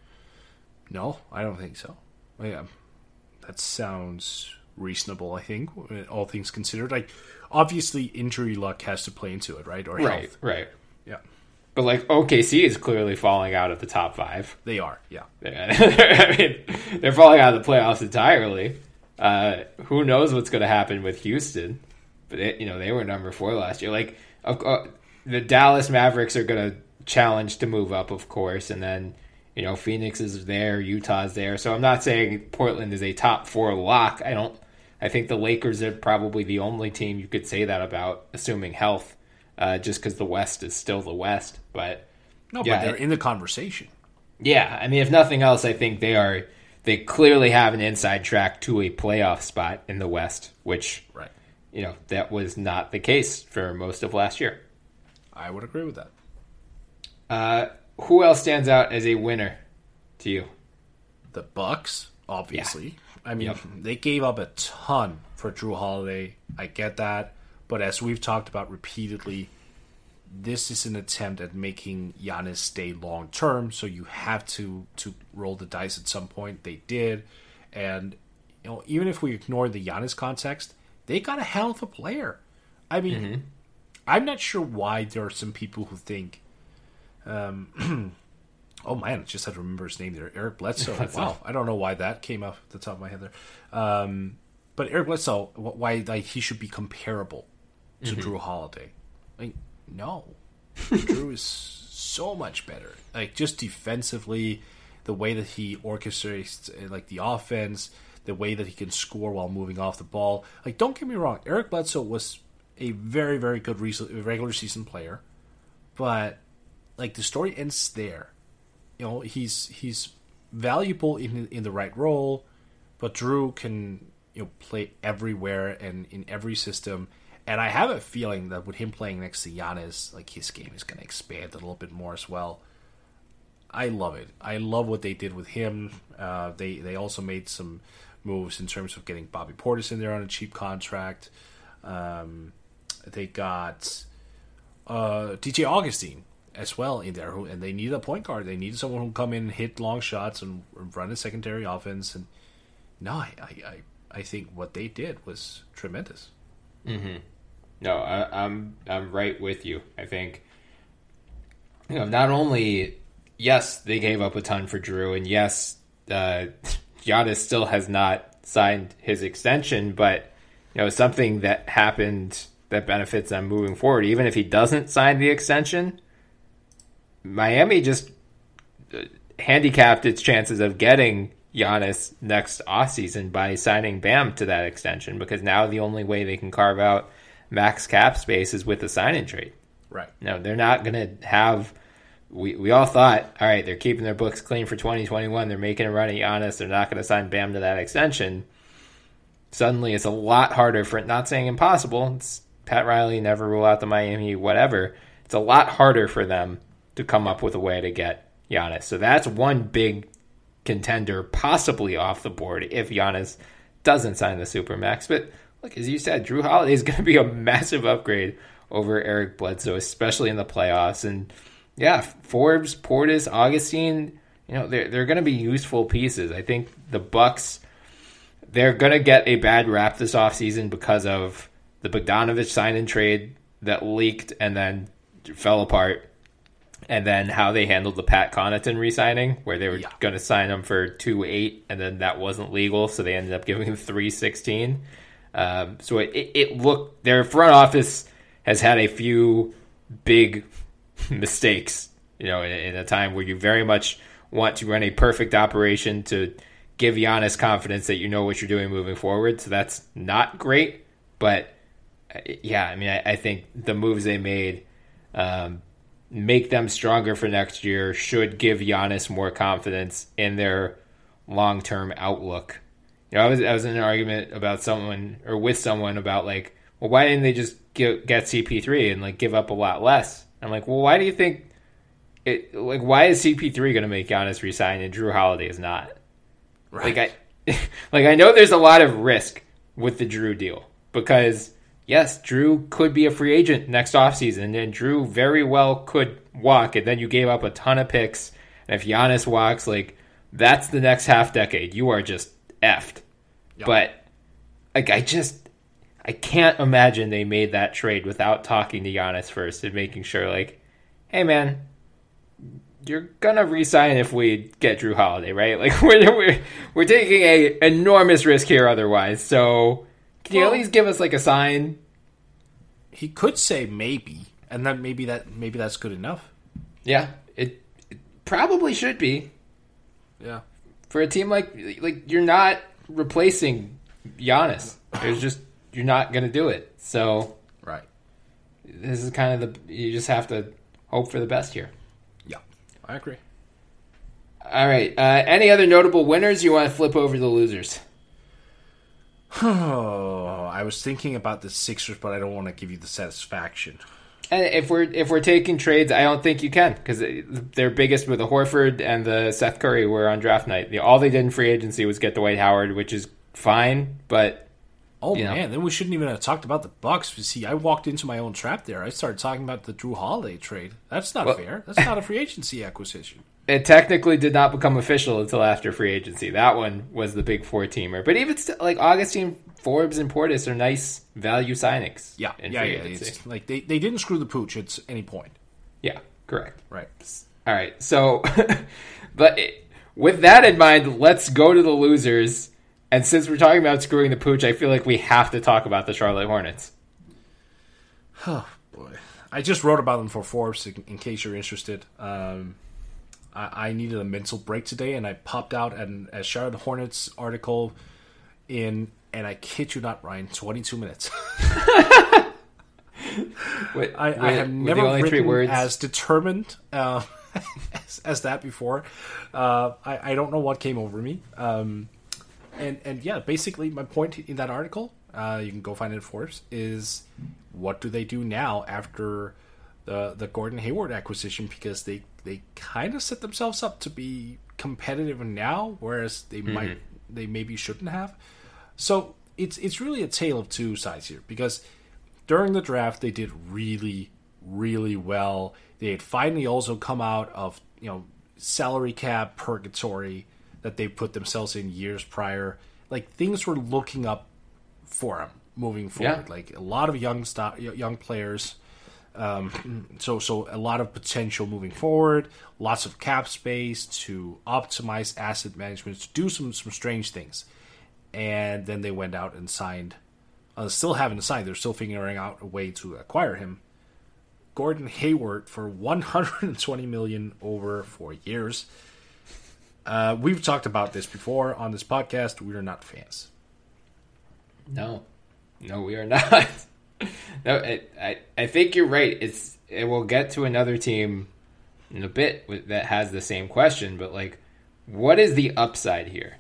[SPEAKER 2] No, I don't think so. Yeah, that sounds reasonable, I think, all things considered. Like, obviously, injury luck has to play into it, right? Or health.
[SPEAKER 1] Right.
[SPEAKER 2] Yeah.
[SPEAKER 1] But, like, OKC is clearly falling out of the top 5.
[SPEAKER 2] They are, yeah.
[SPEAKER 1] I mean, they're falling out of the playoffs entirely. Who knows what's going to happen with Houston? But, they were number 4 last year. Like, the Dallas Mavericks are going to challenge to move up, of course, and then, Phoenix is there, Utah's there. So I'm not saying Portland is a top 4 lock. I think the Lakers are probably the only team you could say that about, assuming health, just because the West is still the West. But
[SPEAKER 2] they're in the conversation.
[SPEAKER 1] Yeah, I mean, if nothing else, I think they clearly have an inside track to a playoff spot in the West, which that was not the case for most of last year.
[SPEAKER 2] I would agree with that.
[SPEAKER 1] Who else stands out as a winner to you?
[SPEAKER 2] The Bucks, obviously.
[SPEAKER 1] Yeah.
[SPEAKER 2] I mean, they gave up a ton for Drew Holiday. I get that. But as we've talked about repeatedly, this is an attempt at making Giannis stay long term, so you have to roll the dice at some point. They did. And even if we ignore the Giannis context, they got a hell of a player. I mean, I'm not sure why there are some people who think, oh man, I just had to remember his name there, Eric Bledsoe. Wow, I don't know why that came off the top of my head there. But Eric Bledsoe, why he should be comparable to Drew Holiday? Like, no, Drew is so much better. Like, just defensively, the way that he orchestrates like the offense, the way that he can score while moving off the ball. Like, don't get me wrong, Eric Bledsoe was a very, very good regular season player, but like the story ends there. You know, he's valuable in the right role, but Drew can, you know, play everywhere and in every system. And I have a feeling that with him playing next to Giannis, like his game is going to expand a little bit more as well. I love it. I love what they did with him. They also made some moves in terms of getting Bobby Portis in there on a cheap contract. They got DJ Augustine as well in there, and they needed a point guard. They needed someone who come in and hit long shots and run a secondary offense. And no, I think what they did was tremendous.
[SPEAKER 1] Mm-hmm. No, I'm right with you. I think, you know, not only, yes, they gave up a ton for Drew, and yes, Giannis still has not signed his extension, but, you know, something that happened that benefits them moving forward. Even if he doesn't sign the extension, Miami just handicapped its chances of getting Giannis next offseason by signing Bam to that extension, because now the only way they can carve out max cap space is with a sign-in trade.
[SPEAKER 2] Right.
[SPEAKER 1] No, they're not going to have... We all thought, all right, they're keeping their books clean for 2021. They're making a run at Giannis. They're not going to sign Bam to that extension. Suddenly, it's a lot harder for... Not saying impossible. It's Pat Riley, never rule out the Miami, whatever. It's a lot harder for them to come up with a way to get Giannis. So that's one big contender possibly off the board if Giannis doesn't sign the Supermax. But look, as you said, Drew Holiday is going to be a massive upgrade over Eric Bledsoe, especially in the playoffs. And yeah, Forbes, Portis, Augustine, you know, they're going to be useful pieces. I think the Bucks, they're going to get a bad rap this offseason because of the Bogdanovich sign-in trade that leaked and then fell apart. And then how they handled the Pat Connaughton re-signing, where they were going to sign him for 2.8, and then that wasn't legal, so they ended up giving him 3.16. So it looked, their front office has had a few big mistakes, you know, in a time where you very much want to run a perfect operation to give Giannis confidence that you know what you're doing moving forward. So that's not great, but yeah, I mean, I think the moves they made make them stronger for next year, should give Giannis more confidence in their long-term outlook. You know, I was in an argument about someone, or with someone, about like, well, why didn't they just get CP3 and like give up a lot less? I'm like, well, why do you think it? Like, why is CP3 going to make Giannis resign and Drew Holiday is not?
[SPEAKER 2] Right.
[SPEAKER 1] Like I know there's a lot of risk with the Drew deal, because yes, Drew could be a free agent next offseason, and Drew very well could walk, and then you gave up a ton of picks. And if Giannis walks, like, that's the next half decade. You are just effed. Yep. But like, I can't imagine they made that trade without talking to Giannis first and making sure, like, hey man, you're gonna re-sign if we get Drew Holiday, right? Like, we're taking a enormous risk here otherwise, so can you at least give us like a sign?
[SPEAKER 2] He could say maybe, and then maybe that's good enough.
[SPEAKER 1] Yeah, it probably should be.
[SPEAKER 2] Yeah,
[SPEAKER 1] for a team like you're not replacing Giannis. There's just, you're not going to do it. So
[SPEAKER 2] right,
[SPEAKER 1] this is kind of you just have to hope for the best here.
[SPEAKER 2] Yeah, I agree.
[SPEAKER 1] All right, any other notable winners? You want to flip over the losers?
[SPEAKER 2] Oh, I was thinking about the Sixers, but I don't want to give you the satisfaction.
[SPEAKER 1] And if we're taking trades, I don't think you can, because their biggest were the Horford and the Seth Curry were on draft night. All they did in free agency was get Dwight Howard, which is fine, but
[SPEAKER 2] man, then we shouldn't even have talked about the Bucks. See, I walked into my own trap there. I started talking about the Drew Holiday trade. That's not fair. That's not a free agency acquisition.
[SPEAKER 1] It technically did not become official until after free agency. That one was the big four-teamer. But even still, like, Augustine, Forbes, and Portis are nice value signings.
[SPEAKER 2] Yeah. It's like they didn't screw the pooch at any point.
[SPEAKER 1] Yeah, correct.
[SPEAKER 2] Right.
[SPEAKER 1] All right. So, but with that in mind, let's go to the losers. And since we're talking about screwing the pooch, I feel like we have to talk about the Charlotte Hornets.
[SPEAKER 2] Oh, boy. I just wrote about them for Forbes, in case you're interested. I needed a mental break today, and I popped out a Charlotte Hornets article in, and I kid you not, Ryan, 22 minutes. I have never written as determined as that before. I don't know what came over me. And yeah, basically my point in that article, you can go find it, of course, is what do they do now after the Gordon Hayward acquisition? Because they kind of set themselves up to be competitive now, whereas they maybe shouldn't have. So it's really a tale of two sides here, because during the draft they did really, really well. They had finally also come out of salary cap purgatory that they put themselves in years prior. Like, things were looking up for them moving forward.
[SPEAKER 1] Yeah.
[SPEAKER 2] Like, a lot of young players. So a lot of potential moving forward. Lots of cap space to optimize asset management, to do some strange things. And then they went out and signed. Still haven't signed. They're still figuring out a way to acquire him. Gordon Hayward for $120 million over 4 years. We've talked about this before on this podcast. We are not fans.
[SPEAKER 1] No, we are not. No, I think you're right. It will get to another team in a bit that has the same question, but like, what is the upside here?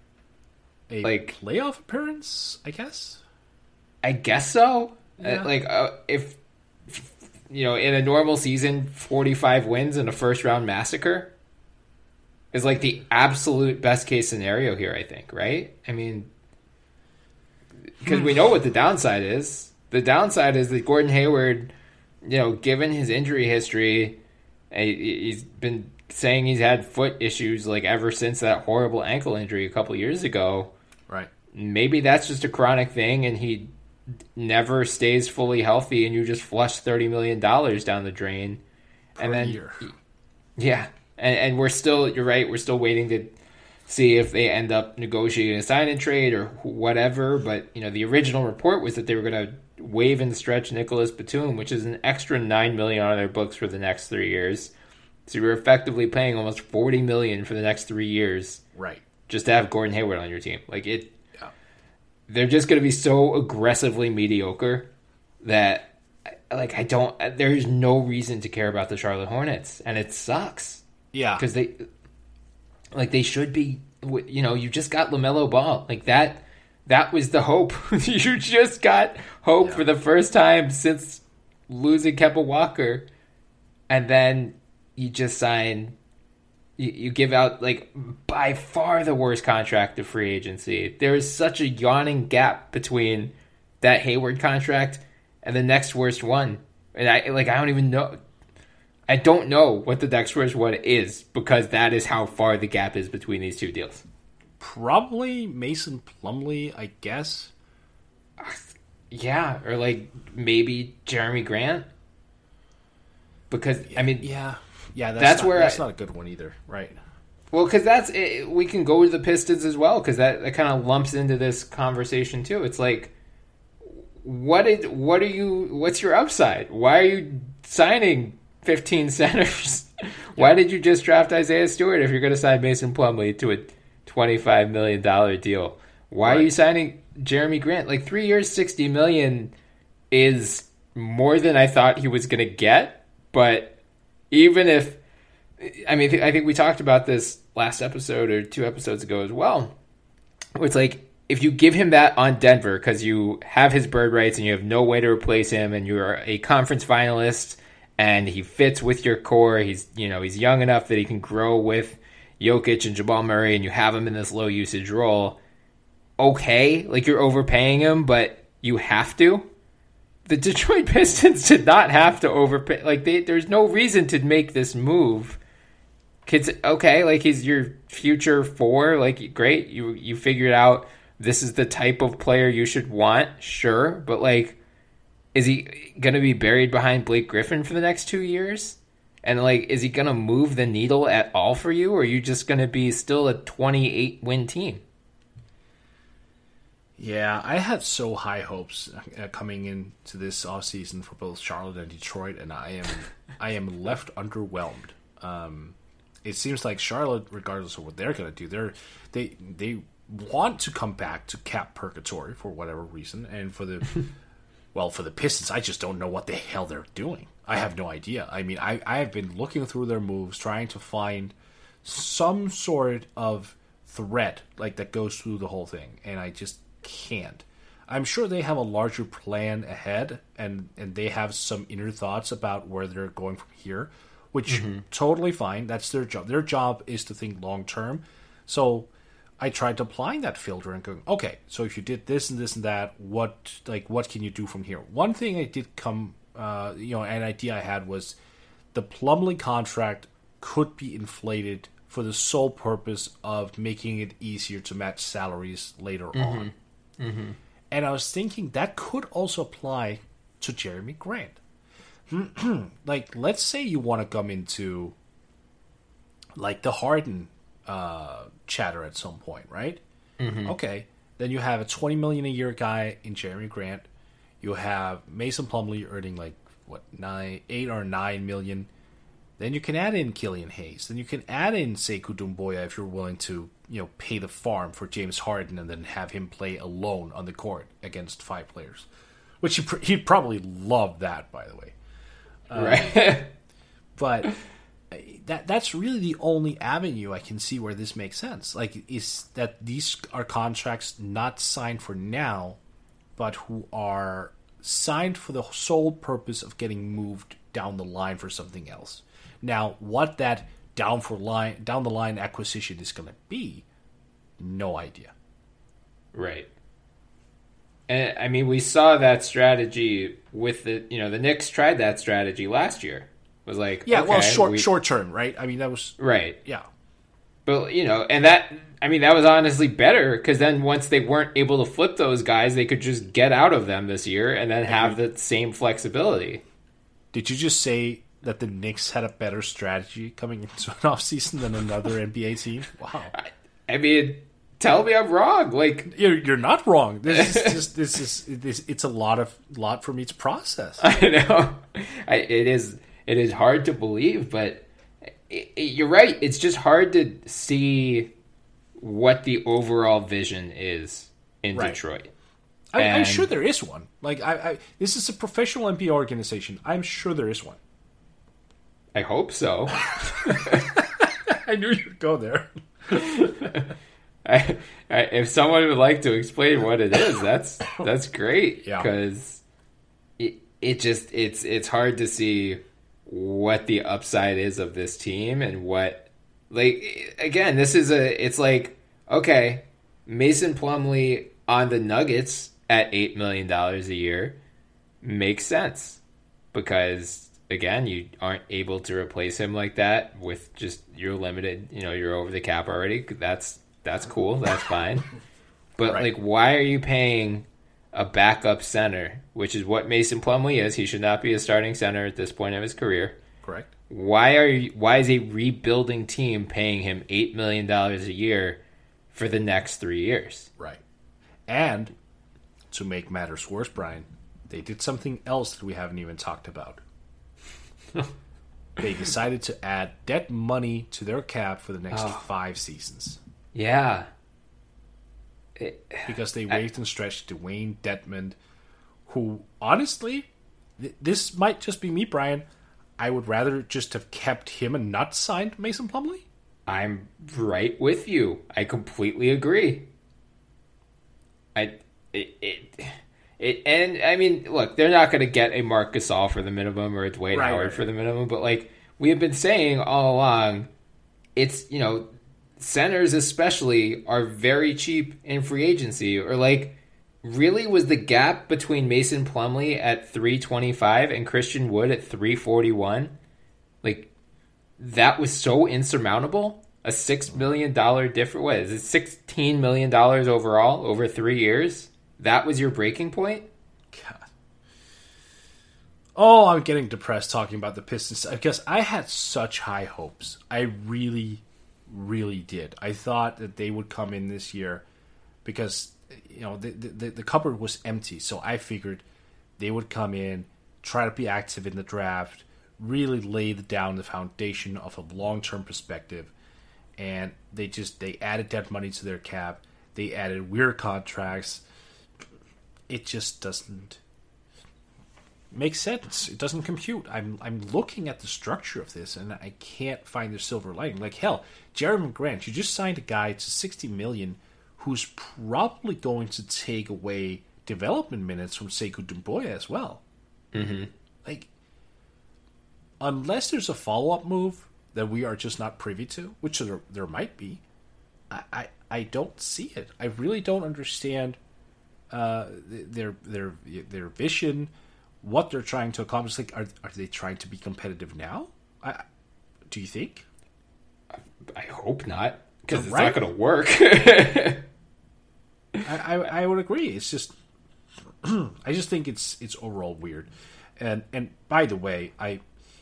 [SPEAKER 2] A playoff appearance, I guess.
[SPEAKER 1] I guess so.
[SPEAKER 2] Yeah.
[SPEAKER 1] If in a normal season, 45 wins and a first round massacre is like the absolute best case scenario here, I think, right? I mean, because we know what the downside is. The downside is that Gordon Hayward, given his injury history, he's been saying he's had foot issues like ever since that horrible ankle injury a couple years ago.
[SPEAKER 2] Right.
[SPEAKER 1] Maybe that's just a chronic thing and he never stays fully healthy and you just flush $30 million down the drain.
[SPEAKER 2] Per year.
[SPEAKER 1] Yeah. And we're still, you're right, we're still waiting to see if they end up negotiating a sign and trade or whatever. But, the original report was that they were going to waive and stretch Nicholas Batum, which is an extra $9 million on their books for the next 3 years. So you're effectively paying almost $40 million for the next 3 years.
[SPEAKER 2] Right.
[SPEAKER 1] Just to have Gordon Hayward on your team. They're just going to be so aggressively mediocre that, there's no reason to care about the Charlotte Hornets. And it sucks.
[SPEAKER 2] Yeah.
[SPEAKER 1] Because they should be, you just got LaMelo Ball. Like, that was the hope. You just got hope for the first time since losing Kemba Walker. And then you just sign, you give out, by far the worst contract of free agency. There is such a yawning gap between that Hayward contract and the next worst one. And I don't even know. I don't know what the next worst one is, because that is how far the gap is between these two deals.
[SPEAKER 2] Probably Mason Plumlee, I guess.
[SPEAKER 1] Yeah, or maybe Jeremy Grant. Because,
[SPEAKER 2] that's not a good one either, right?
[SPEAKER 1] Well, because we can go to the Pistons as well, because that kind of lumps into this conversation too. It's like, what's your upside? Why are you signing 15 centers? Why did you just draft Isaiah Stewart if you're going to sign Mason Plumlee to a $25 million deal? Why are you signing Jeremy Grant? 3 years, $60 million is more than I thought he was going to get. But even if, I think we talked about this last episode or 2 episodes ago as well. It's if you give him that on Denver because you have his bird rights and you have no way to replace him and you're a conference finalist and he fits with your core, he's young enough that he can grow with Jokic and Jamal Murray, and you have him in this low usage role, okay, you're overpaying him, but you have to. The Detroit Pistons did not have to overpay. There's no reason to make this move. Kids, okay, he's your future 4, great, you figured out this is the type of player you should want, sure, but is he gonna be buried behind Blake Griffin for the next 2 years? And is he gonna move the needle at all for you, or are you just gonna be still a 28-win team?
[SPEAKER 2] Yeah, I had so high hopes coming into this offseason for both Charlotte and Detroit, and I am left underwhelmed. It seems like Charlotte, regardless of what they're going to do, they want to come back to cap purgatory for whatever reason, and for the well, for the Pistons, I just don't know what the hell they're doing. I have no idea. I mean, I have been looking through their moves, trying to find some sort of thread like that goes through the whole thing, and I just can't. I'm sure they have a larger plan ahead, and they have some inner thoughts about where they're going from here, which totally fine. That's their job. Their job is to think long term. So I tried applying that filter and going, okay, so if you did this and this and that, what can you do from here? One thing I did come, an idea I had was the Plumlee contract could be inflated for the sole purpose of making it easier to match salaries later on. Mm-hmm. And I was thinking that could also apply to Jeremy Grant. Like, let's say you want to come into, like, the Harden chatter at some point, right? Mm-hmm. Okay, then you have a $20 million a year guy in Jeremy Grant. You have Mason Plumlee earning, like, what, 8 or 9 million. Then you can add in Killian Hayes. Then you can add in Sekou Doumbouya if you're willing to, pay the farm for James Harden and then have him play alone on the court against 5 players. Which he'd probably love that, by the way.
[SPEAKER 1] Right.
[SPEAKER 2] But that's really the only avenue I can see where this makes sense. Like, is that these are contracts not signed for now, but who are signed for the sole purpose of getting moved down the line for something else. Now, what that down the line acquisition is going to be, no idea.
[SPEAKER 1] Right. And I mean, we saw that strategy with the Knicks tried that strategy last year. It was like,
[SPEAKER 2] yeah,
[SPEAKER 1] okay,
[SPEAKER 2] well, short term, right? I mean, that was
[SPEAKER 1] right.
[SPEAKER 2] Yeah.
[SPEAKER 1] But and that was honestly better, because then once they weren't able to flip those guys, they could just get out of them this year and then have the same flexibility.
[SPEAKER 2] Did you just say that the Knicks had a better strategy coming into an offseason than another NBA team? Wow.
[SPEAKER 1] I mean, tell me I'm wrong. Like,
[SPEAKER 2] you're not wrong. This is it's a lot for me to process.
[SPEAKER 1] I know. It is hard to believe, but you're right. It's just hard to see what the overall vision is in Detroit.
[SPEAKER 2] I'm sure there is one. Like, this is a professional NBA organization. I'm sure there is one.
[SPEAKER 1] I hope so.
[SPEAKER 2] I knew you'd go there.
[SPEAKER 1] If someone would like to explain what it is, that's great. Yeah, because it's hard to see what the upside is of this team, and what, like, again, it's like, okay, Mason Plumlee on the Nuggets at $8 million a year makes sense, because again, you aren't able to replace him like that with just, you're limited, you're over the cap already. That's cool, that's fine. But like, why are you paying a backup center, which is what Mason Plumlee is? He should not be a starting center at this point of his career.
[SPEAKER 2] Correct.
[SPEAKER 1] Why is a rebuilding team paying him $8 million a year for the next 3 years?
[SPEAKER 2] Right. And to make matters worse, Brian, they did something else that we haven't even talked about. They decided to add debt money to their cap for the next 5 seasons.
[SPEAKER 1] Yeah.
[SPEAKER 2] Because they waived and stretched Dwayne Dedmon, who, honestly, this might just be me, Brian, I would rather just have kept him and not signed Mason Plumlee.
[SPEAKER 1] I'm right with you. I completely agree. And I mean, look, they're not going to get a Marc Gasol for the minimum or a Dwight Howard for the minimum, but like we have been saying all along, it's, centers especially are very cheap in free agency. Or like, really, was the gap between Mason Plumlee at $325 and Christian Wood at $341, like, that was so insurmountable? A $6 million difference? What is it, $16 million overall over 3 years? That was your breaking point?
[SPEAKER 2] God. Oh, I'm getting depressed talking about the Pistons. I guess I had such high hopes. I really, really did. I thought that they would come in this year because, the cupboard was empty. So I figured they would come in, try to be active in the draft, really lay down the foundation of a long-term perspective. And they added that money to their cap. They added weird contracts. It just doesn't make sense. It doesn't compute. I'm looking at the structure of this, and I can't find the silver lining. Like, hell, Jeremy Grant, you just signed a guy to $60 million who's probably going to take away development minutes from Sekou Doumbouya as well.
[SPEAKER 1] Mm-hmm.
[SPEAKER 2] Like, unless there's a follow-up move that we are just not privy to, which there might be, I don't see it. I really don't understand their vision, what they're trying to accomplish. Like, are they trying to be competitive now? Do you think?
[SPEAKER 1] I hope not, because it's
[SPEAKER 2] Right.
[SPEAKER 1] not going to work.
[SPEAKER 2] I would agree. It's just I just think it's overall weird. And by the way, I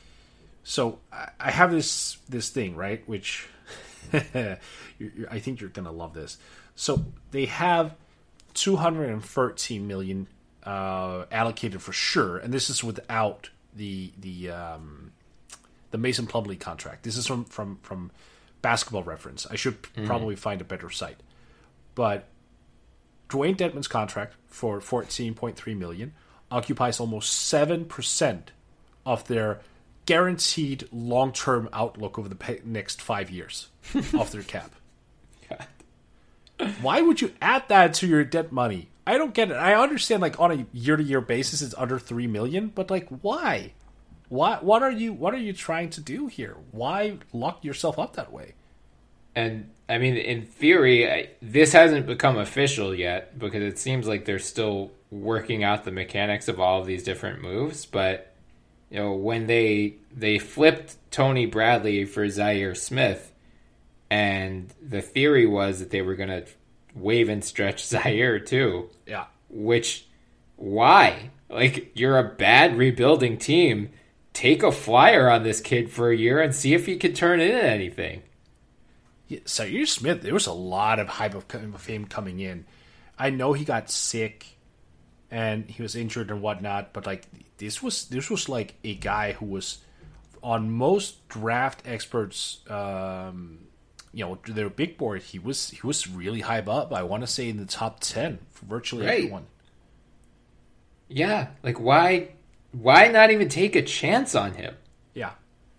[SPEAKER 2] have this thing, right, which I think you're gonna love this. So they have $213 million allocated for sure, and this is without the Mason Plumlee contract. This is from Basketball Reference. I should probably find a better site, but Dwayne Dedmon's contract for $14.3 million occupies almost 7% of their guaranteed long-term outlook over the next 5 years off their cap.
[SPEAKER 1] God.
[SPEAKER 2] Why would you add that to your debt money? I don't get it. I understand, like, on a year-to-year basis, it's under $3 million, but like, why? What are you trying to do here? Why lock yourself up that way?
[SPEAKER 1] And I mean, in theory, this hasn't become official yet because it seems like they're still working out the mechanics of all of these different moves. But you know, when they flipped Tony Bradley for Zaire Smith, and the theory was that they were going to waive and stretch Zaire too.
[SPEAKER 2] Yeah.
[SPEAKER 1] Which, why? Like, you're a bad rebuilding team. Take a flyer on this kid for a year and see if he can turn into anything.
[SPEAKER 2] Yeah, Zaire Smith, there was a lot of hype of him coming in. I know he got sick and he was injured and whatnot, but like this was like a guy who was on most draft experts, their big board. He was really high up. I want to say in the top 10 for virtually everyone.
[SPEAKER 1] Yeah, like why not even take a chance on him?
[SPEAKER 2] Yeah,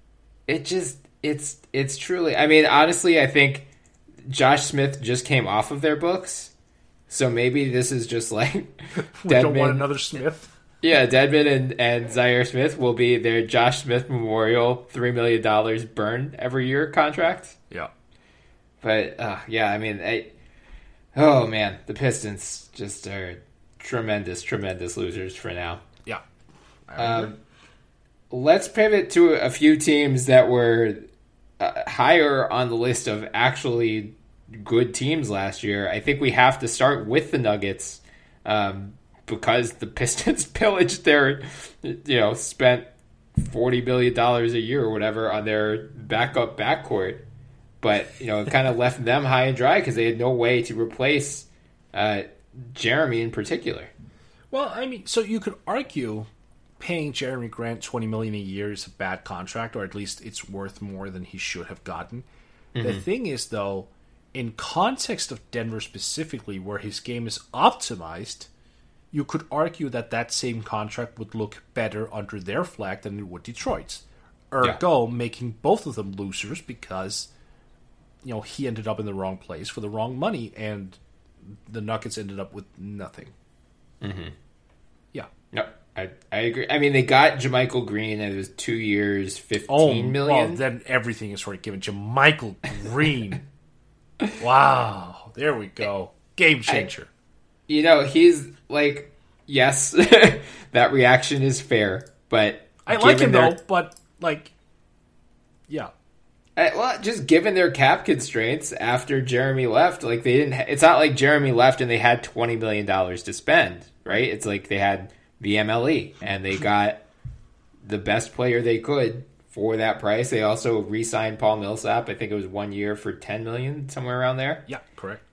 [SPEAKER 1] It's truly, I mean, honestly, I think Josh Smith just came off of their books, so maybe this is just like
[SPEAKER 2] we don't want another Smith.
[SPEAKER 1] Yeah, Dedmon and Zaire Smith will be their Josh Smith Memorial $3 million burn every year contract.
[SPEAKER 2] Yeah,
[SPEAKER 1] but yeah, I mean, oh man, the Pistons just are tremendous losers for now.
[SPEAKER 2] Yeah.
[SPEAKER 1] Let's pivot to a few teams that were higher on the list of actually good teams last year. I think we have to start with the Nuggets because the Pistons pillaged their, spent $40 billion a year or whatever on their backup backcourt. But, it kind of left them high and dry because they had no way to replace Jeremy in particular.
[SPEAKER 2] Well, I mean, so you could argue paying Jeremy Grant $20 million a year is a bad contract, or at least it's worth more than he should have gotten. Mm-hmm. The thing is, though, in context of Denver specifically, where his game is optimized, you could argue that same contract would look better under their flag than it would Detroit's. Ergo, making both of them losers because, he ended up in the wrong place for the wrong money, and the Nuggets ended up with nothing.
[SPEAKER 1] Mm-hmm.
[SPEAKER 2] Yeah.
[SPEAKER 1] No, I agree. I mean, they got JaMychal Green, and it was 2 years, $15 million.
[SPEAKER 2] Well, then everything is sort of given. JaMychal Green. Wow. There we go. Game changer.
[SPEAKER 1] He's like, yes, that reaction is fair, but
[SPEAKER 2] I like him though, but like, yeah.
[SPEAKER 1] Well, just given their cap constraints after Jeremy left, like they didn't. It's not like Jeremy left and they had $20 million to spend, right? It's like they had the MLE and they got the best player they could for that price. They also re-signed Paul Millsap. I think it was 1 year for $10 million, somewhere around there.
[SPEAKER 2] Yeah, correct.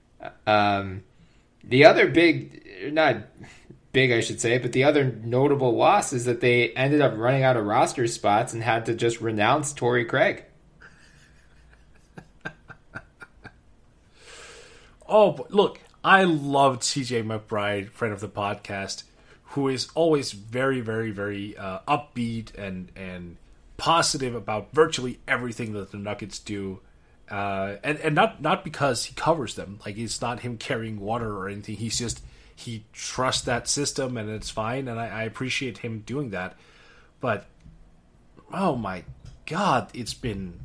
[SPEAKER 1] The other not big, I should say, but the other notable loss is that they ended up running out of roster spots and had to just renounce Torrey Craig.
[SPEAKER 2] Oh, but look, I loved CJ McBride, friend of the podcast, who is always very, very, very upbeat and positive about virtually everything that the Nuggets do. And not because he covers them. Like, it's not him carrying water or anything. He trusts that system and it's fine. And I appreciate him doing that. But, oh my God, it's been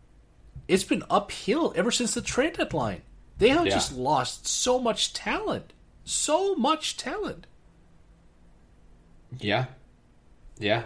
[SPEAKER 2] uphill ever since the trade deadline. They have just lost so much talent. So much talent.
[SPEAKER 1] Yeah. Yeah,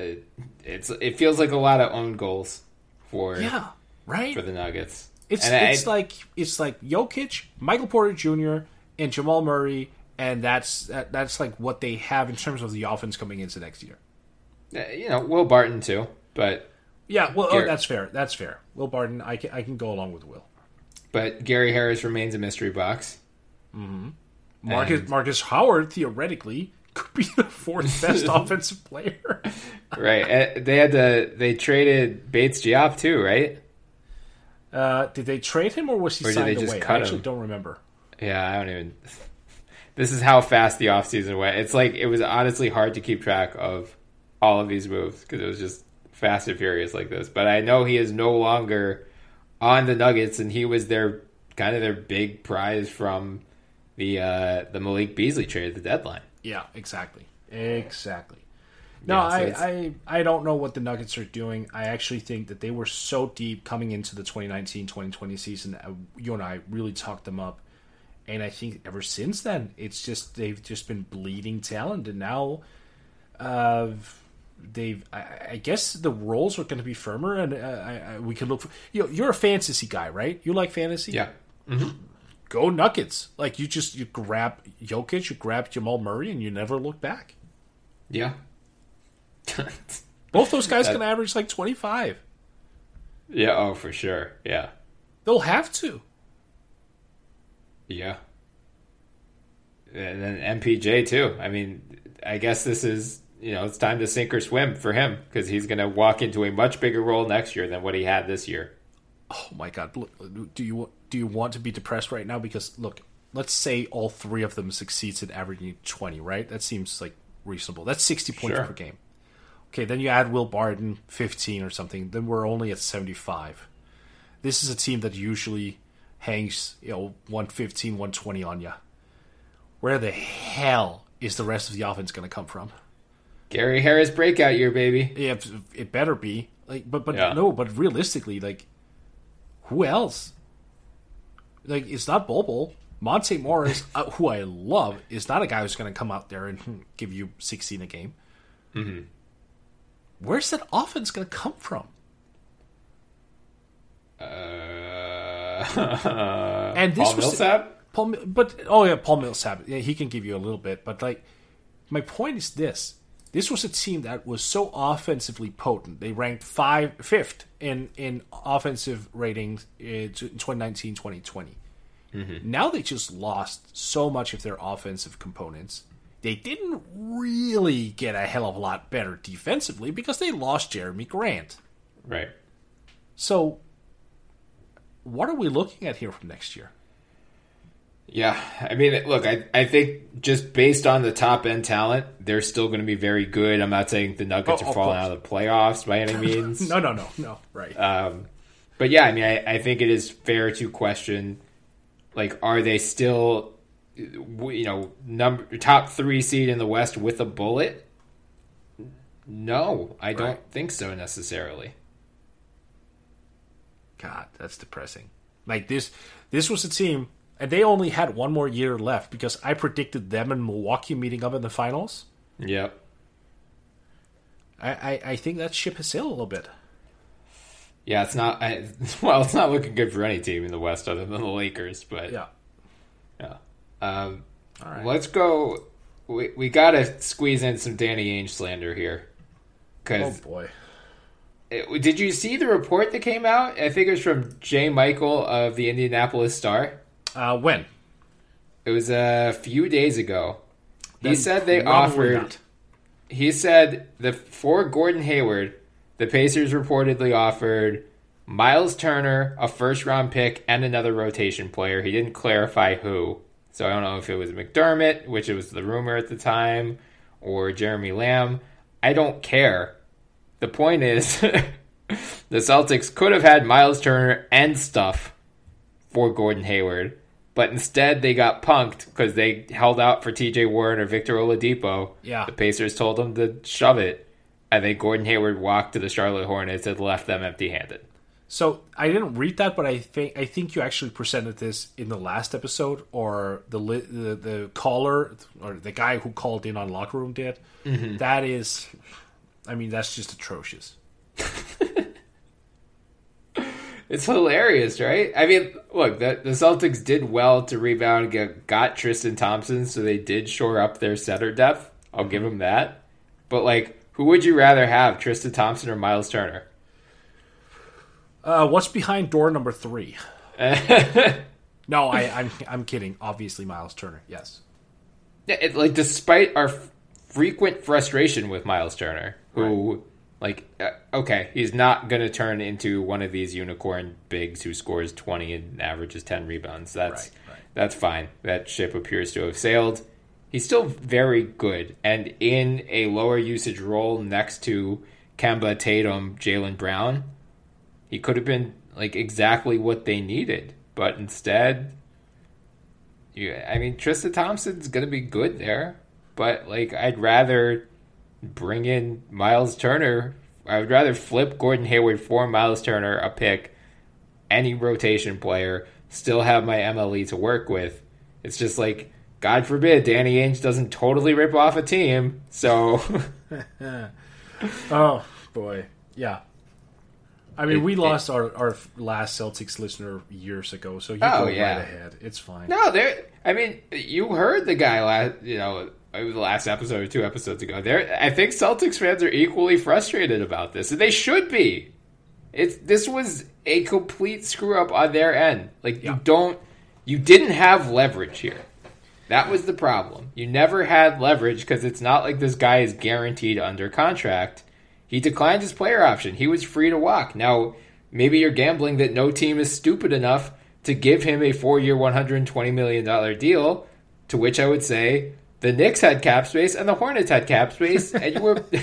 [SPEAKER 1] it feels like a lot of own goals for
[SPEAKER 2] right?
[SPEAKER 1] for the Nuggets.
[SPEAKER 2] It's like Jokic, Michael Porter Jr., and Jamal Murray, and that's like what they have in terms of the offense coming into next year.
[SPEAKER 1] Will Barton too, but
[SPEAKER 2] that's fair. That's fair. Will Barton, I can go along with Will.
[SPEAKER 1] But Gary Harris remains a mystery box.
[SPEAKER 2] Mm-hmm. Marcus Howard theoretically could be the fourth best offensive player.
[SPEAKER 1] Right. They traded Bates Diop too, right?
[SPEAKER 2] Did they trade him or was he signed away? I actually don't remember.
[SPEAKER 1] Yeah, I don't even. This is how fast the offseason went. It's like it was honestly hard to keep track of all of these moves because it was just fast and furious like this. But I know he is no longer on the Nuggets, and he was their big prize from the Malik Beasley trade at the deadline.
[SPEAKER 2] Yeah, exactly. No, I don't know what the Nuggets are doing. I actually think that they were so deep coming into the 2019-2020 season. You and I really talked them up. And I think ever since then, they've just been bleeding talent. And now I guess the roles are going to be firmer. And we can look for... you're a fantasy guy, right? You like fantasy?
[SPEAKER 1] Yeah. Mm-hmm.
[SPEAKER 2] Go Nuggets. Like, you grab Jokic, you grab Jamal Murray, and you never look back.
[SPEAKER 1] Yeah.
[SPEAKER 2] Both those guys can average like 25.
[SPEAKER 1] Yeah, oh, for sure. Yeah.
[SPEAKER 2] They'll have to.
[SPEAKER 1] Yeah. And then MPJ, too. I mean, I guess this is, it's time to sink or swim for him because he's going to walk into a much bigger role next year than what he had this year.
[SPEAKER 2] Oh, my God. Look, do you want to be depressed right now? Because, look, let's say all three of them succeeds at averaging 20, right? That seems like reasonable. That's 60 points per game. Okay, then you add Will Barton, 15 or something. Then we're only at 75. This is a team that usually hangs, 115, 120 on you. Where the hell is the rest of the offense going to come from?
[SPEAKER 1] Gary Harris breakout year, baby.
[SPEAKER 2] Yeah, it better be. But realistically, like, who else? Like, it's not Bobo. Monte Morris, who I love, is not a guy who's going to come out there and give you 16 a game.
[SPEAKER 1] Mm-hmm.
[SPEAKER 2] Where's that offense going to come from?
[SPEAKER 1] And this Paul Millsap?
[SPEAKER 2] Paul Millsap. Yeah, he can give you a little bit. But, like, my point is this. This was a team that was so offensively potent. They ranked fifth in offensive ratings in 2019-2020. Mm-hmm. Now they just lost so much of their offensive components. They didn't really get a hell of a lot better defensively because they lost Jeremy Grant.
[SPEAKER 1] Right.
[SPEAKER 2] So, what are we looking at here for next year?
[SPEAKER 1] Yeah, I mean, look, I think just based on the top-end talent, they're still going to be very good. I'm not saying the Nuggets are falling out of the playoffs by any means.
[SPEAKER 2] No, right.
[SPEAKER 1] But yeah, I mean, I think it is fair to question, like, are they still... top 3 seed in the West with a bullet? No, I don't think so necessarily.
[SPEAKER 2] God, that's depressing. Like this was a team, and they only had one more year left because I predicted them and Milwaukee meeting up in the finals.
[SPEAKER 1] Yep.
[SPEAKER 2] I think that ship has sailed a little bit.
[SPEAKER 1] Yeah, it's not. It's not looking good for any team in the West other than the Lakers. But
[SPEAKER 2] yeah.
[SPEAKER 1] All right. Let's go. We got to squeeze in some Danny Ainge slander here.
[SPEAKER 2] Oh, boy.
[SPEAKER 1] Did you see the report that came out? I think it was from Jay Michael of the Indianapolis Star.
[SPEAKER 2] When?
[SPEAKER 1] It was a few days ago. He said for Gordon Hayward, the Pacers reportedly offered Miles Turner, a first-round pick, and another rotation player. He didn't clarify who So I don't know if it was McDermott, which it was the rumor at the time, or Jeremy Lamb. I don't care. The point is, the Celtics could have had Miles Turner and stuff for Gordon Hayward, but instead they got punked because they held out for TJ Warren or Victor Oladipo.
[SPEAKER 2] Yeah.
[SPEAKER 1] The Pacers told them to shove it, and then Gordon Hayward walked to the Charlotte Hornets and left them empty-handed.
[SPEAKER 2] So I didn't read that, but I think you actually presented this in the last episode, or the caller or the guy who called in on Locker Room did. Mm-hmm. That is, I mean, that's just atrocious.
[SPEAKER 1] It's hilarious, right? I mean, look, the Celtics did well to rebound and got Tristan Thompson, so they did shore up their center depth. I'll give them that. But, like, who would you rather have, Tristan Thompson or Miles Turner?
[SPEAKER 2] What's behind door number 3? No, I'm kidding. Obviously, Miles Turner. Yes.
[SPEAKER 1] Yeah, despite our frequent frustration with Miles Turner, who, okay, he's not going to turn into one of these unicorn bigs who scores 20 and averages 10 rebounds. That's fine. That ship appears to have sailed. He's still very good, and in a lower usage role next to Kemba, Tatum, Jaylen Brown, he could have been exactly what they needed, but instead, Tristan Thompson's gonna be good there, but I'd rather bring in Miles Turner. I would rather flip Gordon Hayward for Miles Turner, a pick, any rotation player, still have my MLE to work with. It's just God forbid Danny Ainge doesn't totally rip off a team. So,
[SPEAKER 2] oh boy, yeah. I mean, we lost our last Celtics listener years ago, so you go right ahead. It's fine.
[SPEAKER 1] No, you heard the guy the last episode or 2 episodes ago. I think Celtics fans are equally frustrated about this, and they should be. This was a complete screw up on their end. You didn't have leverage here. That was the problem. You never had leverage because it's not like this guy is guaranteed under contract. He declined his player option. He was free to walk. Now, maybe you're gambling that no team is stupid enough to give him a 4-year, $120 million deal, to which I would say the Knicks had cap space and the Hornets had cap space, and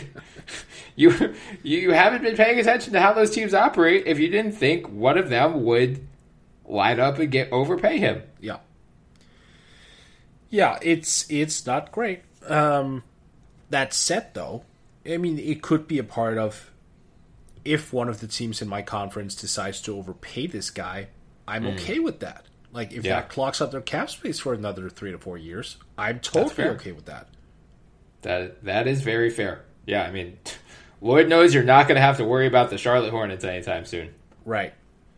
[SPEAKER 1] you haven't been paying attention to how those teams operate if you didn't think one of them would line up and overpay him.
[SPEAKER 2] Yeah. Yeah, it's not great. That said, though, I mean, it could be a part of if one of the teams in my conference decides to overpay this guy, I'm okay with that. If that clogs up their cap space for another 3 to 4 years, I'm totally okay with that.
[SPEAKER 1] That is very fair. Yeah, I mean, Lord knows you're not going to have to worry about the Charlotte Hornets anytime soon.
[SPEAKER 2] Right.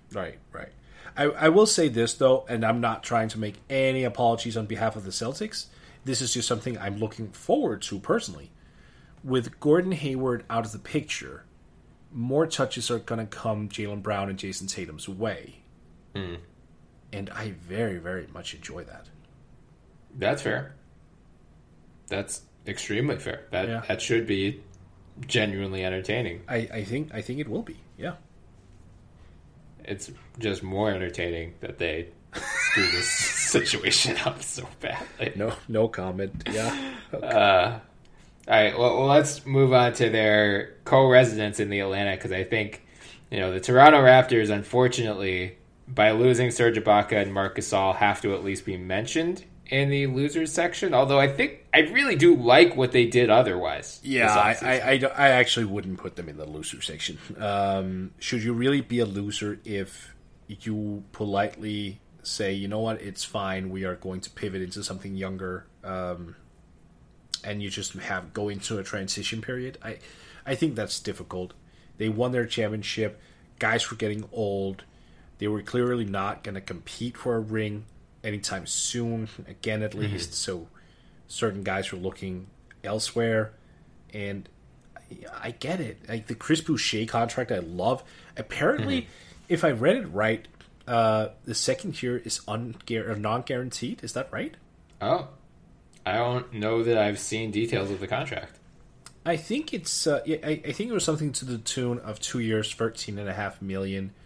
[SPEAKER 2] I will say this, though, and I'm not trying to make any apologies on behalf of the Celtics. This is just something I'm looking forward to personally. With Gordon Hayward out of the picture, more touches are going to come Jaylen Brown and Jason Tatum's way. Mm. And I very, very much enjoy that.
[SPEAKER 1] That's fair. That's extremely fair. That should be genuinely entertaining.
[SPEAKER 2] I think it will be, yeah.
[SPEAKER 1] It's just more entertaining that they screw this situation up so badly.
[SPEAKER 2] No comment, yeah.
[SPEAKER 1] Okay. All right, well, let's move on to their co-residents in the Atlantic, because I think, the Toronto Raptors, unfortunately, by losing Serge Ibaka and Marc Gasol, have to at least be mentioned in the losers section, although I really do like what they did otherwise.
[SPEAKER 2] Yeah, I actually wouldn't put them in the loser section. Should you really be a loser if you politely say, you know what, it's fine, we are going to pivot into something younger, and you just go into a transition period? I think that's difficult. They won their championship. Guys were getting old. They were clearly not going to compete for a ring anytime soon, again at least. So certain guys were looking elsewhere. And I get it. The Chris Boucher contract I love. Apparently, if I read it right, the second year is non-guaranteed. Is that right?
[SPEAKER 1] Oh. I don't know that I've seen details of the contract.
[SPEAKER 2] I think it's. I think it was something to the tune of 2 years, $13.5 million,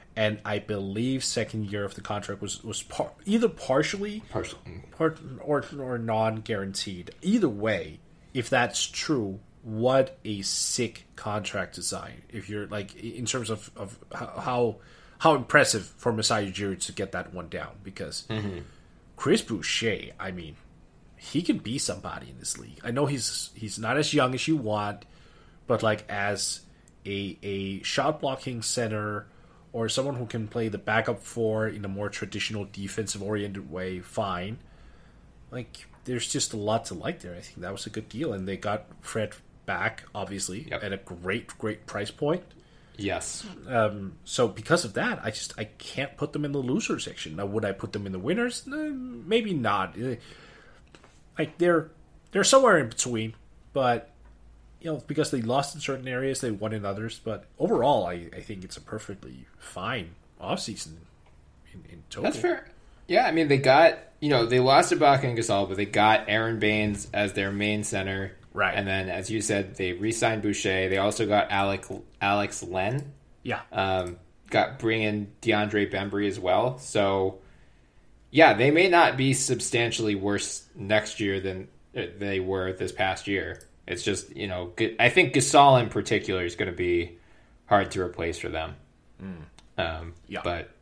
[SPEAKER 2] and I believe second year of the contract was either partially or non-guaranteed. Either way, if that's true, what a sick contract design! If you're like in terms of how impressive for Masai Ujiri to get that one down, because Chris Boucher, I mean, he can be somebody in this league. I know he's not as young as you want, but like as a shot blocking center or someone who can play the backup four in a more traditional defensive oriented way, fine. Like there's just a lot to like there. I think that was a good deal, and they got Fred back obviously at a great price point.
[SPEAKER 1] Yes.
[SPEAKER 2] So because of that, I can't put them in the loser section. Now, would I put them in the winners? Maybe not. Like they're somewhere in between, but because they lost in certain areas, they won in others. But overall, I think it's a perfectly fine offseason in total.
[SPEAKER 1] That's fair. Yeah, I mean they got they lost Ibaka and Gasol, but they got Aaron Baines as their main center.
[SPEAKER 2] Right.
[SPEAKER 1] And then, as you said, they re-signed Boucher. They also got Alex Len.
[SPEAKER 2] Yeah.
[SPEAKER 1] Bring in DeAndre Bembry as well. So, yeah, they may not be substantially worse next year than they were this past year. It's just, I think Gasol in particular is going to be hard to replace for them.
[SPEAKER 2] Yeah.
[SPEAKER 1] But,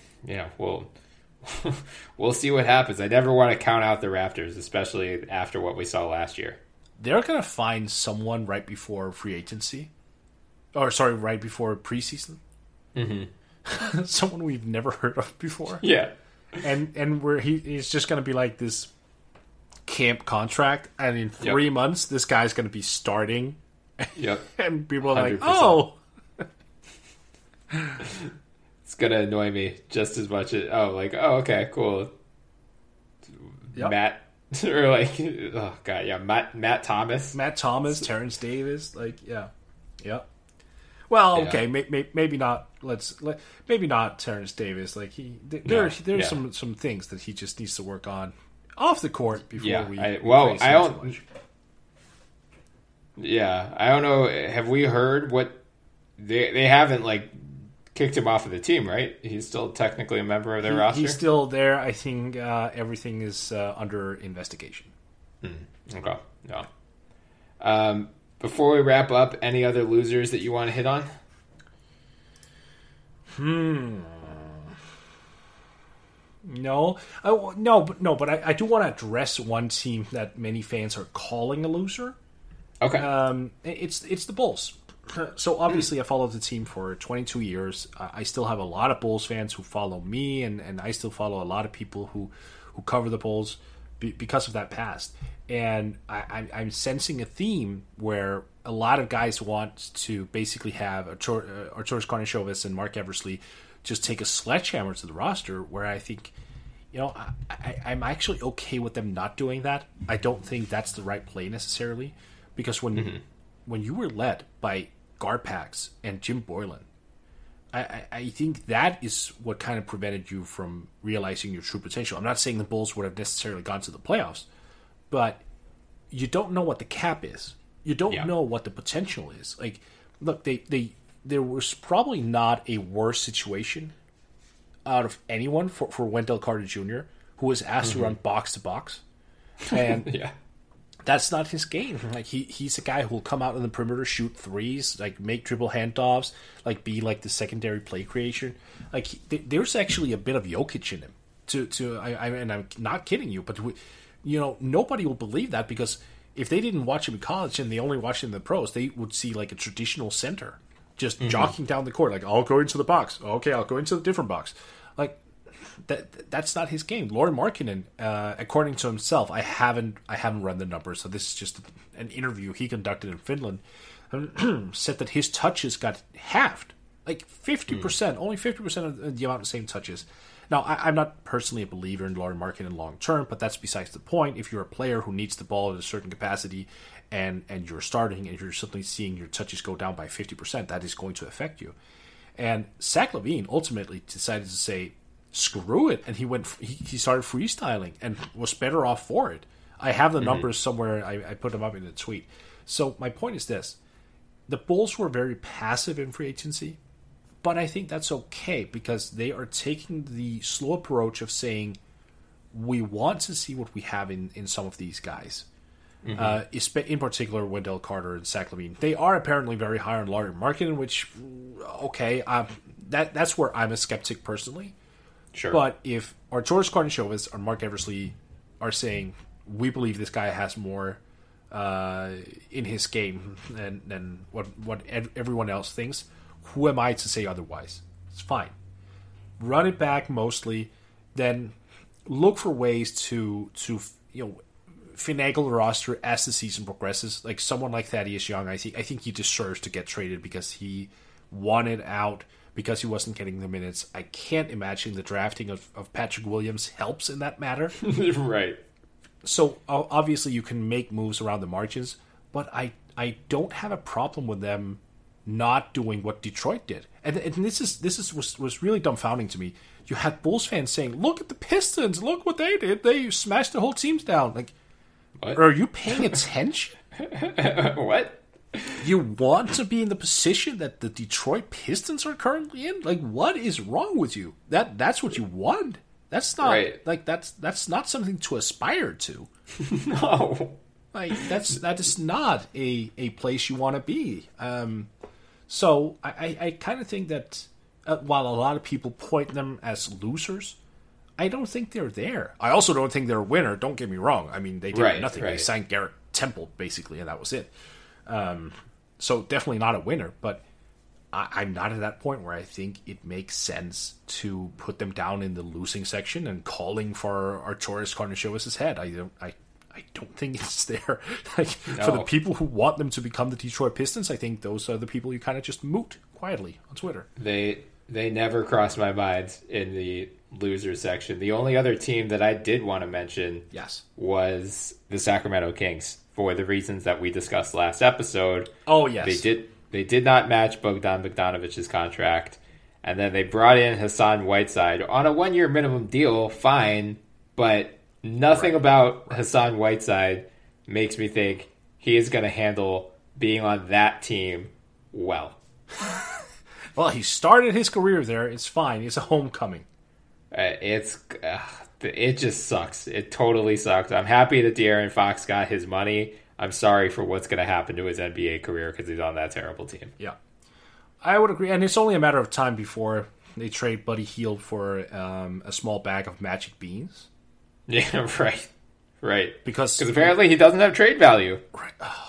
[SPEAKER 1] we'll see what happens. I never want to count out the Raptors, especially after what we saw last year.
[SPEAKER 2] They're going to find someone right before free agency. Or, sorry, right before preseason. Mm-hmm. Someone we've never heard of before.
[SPEAKER 1] Yeah.
[SPEAKER 2] And where he's just going to be like this camp contract, and in 3 months, this guy's going to be starting.
[SPEAKER 1] Yep.
[SPEAKER 2] And people are
[SPEAKER 1] 100%.
[SPEAKER 2] like, oh!
[SPEAKER 1] It's going to annoy me just as much as, okay, cool.
[SPEAKER 2] Yep.
[SPEAKER 1] Matt... or like, oh god, yeah, Matt Thomas,
[SPEAKER 2] Terrence Davis, Well, okay, maybe not. Maybe not Terrence Davis. Like there's some things that he just needs to work on off the court before I don't know. Have we heard what they haven't kicked him off of the team, right? He's still technically a member of their roster. He's still there. I think everything is under investigation.
[SPEAKER 1] Okay. Yeah. Before we wrap up, any other losers that you want to hit on?
[SPEAKER 2] No. But I do want to address one team that many fans are calling a loser.
[SPEAKER 1] Okay.
[SPEAKER 2] It's the Bulls. So obviously I followed the team for 22 years. I still have a lot of Bulls fans who follow me, and I still follow a lot of people who cover the Bulls because of that past. And I'm sensing a theme where a lot of guys want to basically have Arturas Karnisovas and Mark Eversley just take a sledgehammer to the roster, where I think, I'm actually okay with them not doing that. I don't think that's the right play necessarily, because when you were led by Garpax and Jim Boylan, I think that is what kind of prevented you from realizing your true potential. I'm not saying the Bulls would have necessarily gone to the playoffs, but you don't know what the cap is. You don't know what the potential is. Like, look, there was probably not a worse situation out of anyone for Wendell Carter Jr., who was asked to run box to box, and that's not his game. Like he's a guy who will come out in the perimeter, shoot threes, make dribble handoffs, be the secondary play creation. There's actually a bit of Jokic in him. And I'm not kidding you, but nobody will believe that, because if they didn't watch him in college and they only watched him in the pros, they would see a traditional center just jogging down the court. I'll go into the box. Okay, I'll go into a different box. That's not his game. Lauri Markkanen, according to himself, I haven't run the numbers, so this is just an interview he conducted in Finland, said that his touches got halved, 50%, only 50% of the amount of same touches. Now, I'm not personally a believer in Lauri Markkanen long term, but that's besides the point. If you're a player who needs the ball at a certain capacity, and you're starting and you're suddenly seeing your touches go down by 50%, that is going to affect you. And Zach LaVine ultimately decided to say, screw it, and he started freestyling and was better off for it. I have the numbers somewhere. I put them up in the tweet. So my point is this: the Bulls were very passive in free agency, But I think that's okay because they are taking the slow approach of saying, we want to see what we have in some of these guys. In particular, Wendell Carter and Zach LaVine. They are apparently very high on Lauri Markkanen, which, okay, that's where I'm a skeptic personally.
[SPEAKER 1] Sure.
[SPEAKER 2] But if Arturas Karnisovas or Mark Eversley are saying, we believe this guy has more in his game than what everyone else thinks, who am I to say otherwise? It's fine. Run it back mostly, then look for ways to finagle the roster as the season progresses. Like someone like Thaddeus Young, I think he deserves to get traded because he wanted out because he wasn't getting the minutes. I can't imagine the drafting of Patrick Williams helps in that matter.
[SPEAKER 1] Right.
[SPEAKER 2] So obviously you can make moves around the margins, but I don't have a problem with them not doing what Detroit did. And this was really dumbfounding to me. You had Bulls fans saying, "Look at the Pistons! Look what they did! They smashed the whole teams down." Like, what? Are you paying attention?
[SPEAKER 1] What?
[SPEAKER 2] You want to be in the position that the Detroit Pistons are currently in? Like, what is wrong with you? That's what you want. That's not
[SPEAKER 1] right.
[SPEAKER 2] Like that's not something to aspire to.
[SPEAKER 1] No.
[SPEAKER 2] Like that is not a place you want to be. So I kind of think that while a lot of people point them as losers, I don't think they're there. I also don't think they're a winner. Don't get me wrong. I mean, they did nothing. Right. They signed Garrett Temple basically, and that was it. So definitely not a winner. But I'm not at that point where I think it makes sense to put them down in the losing section and calling for Arturas Karnisovas' head. I don't think it's there. For the people who want them to become the Detroit Pistons, I think those are the people you kind of just moot quietly on Twitter.
[SPEAKER 1] They never crossed my mind in the loser section. The only other team that I did want to mention was the Sacramento Kings for the reasons that we discussed last episode.
[SPEAKER 2] Oh, yes.
[SPEAKER 1] They did not match Bogdan Bogdanovich's contract, and then they brought in Hassan Whiteside on a 1-year minimum deal, fine, but nothing about Hassan Whiteside makes me think he is going to handle being on that team well.
[SPEAKER 2] Well, he started his career there. It's fine. It's a homecoming.
[SPEAKER 1] It just sucks. It totally sucks. I'm happy that De'Aaron Fox got his money. I'm sorry for what's going to happen to his NBA career because he's on that terrible team.
[SPEAKER 2] Yeah, I would agree. And it's only a matter of time before they trade Buddy Hield for a small bag of magic beans.
[SPEAKER 1] Yeah, right.
[SPEAKER 2] Because
[SPEAKER 1] apparently he doesn't have trade value.
[SPEAKER 2] Right. Oh.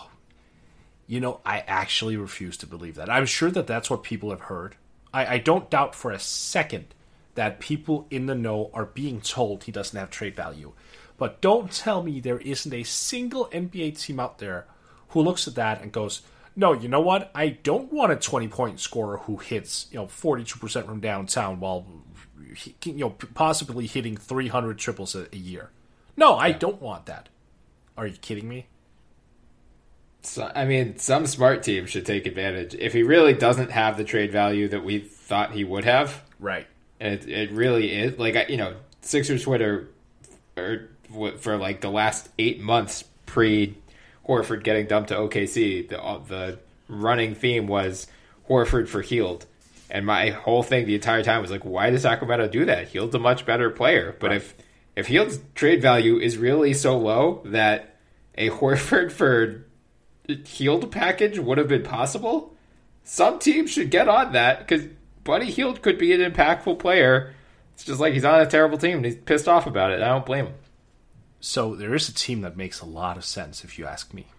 [SPEAKER 2] I actually refuse to believe that. I'm sure that that's what people have heard. I don't doubt for a second that people in the know are being told he doesn't have trade value. But don't tell me there isn't a single NBA team out there who looks at that and goes, no, you know what? I don't want a 20-point scorer who hits 42% from downtown while possibly hitting 300 triples a year. No, I don't want that. Are you kidding me?
[SPEAKER 1] So, I mean, some smart team should take advantage. If he really doesn't have the trade value that we thought he would have.
[SPEAKER 2] Right.
[SPEAKER 1] And it really is. Like, Sixers Twitter for like the last 8 months pre-Horford getting dumped to OKC, the running theme was Horford for Hield. And my whole thing the entire time was like, why does Sacramento do that? Hield's a much better player. But
[SPEAKER 2] right.
[SPEAKER 1] if Hield's trade value is really so low that a Horford for Hield package would have been possible, some teams should get on that because Buddy Hield could be an impactful player. It's just like he's on a terrible team and he's pissed off about it. I don't blame him.
[SPEAKER 2] So there is a team that makes a lot of sense if you ask me.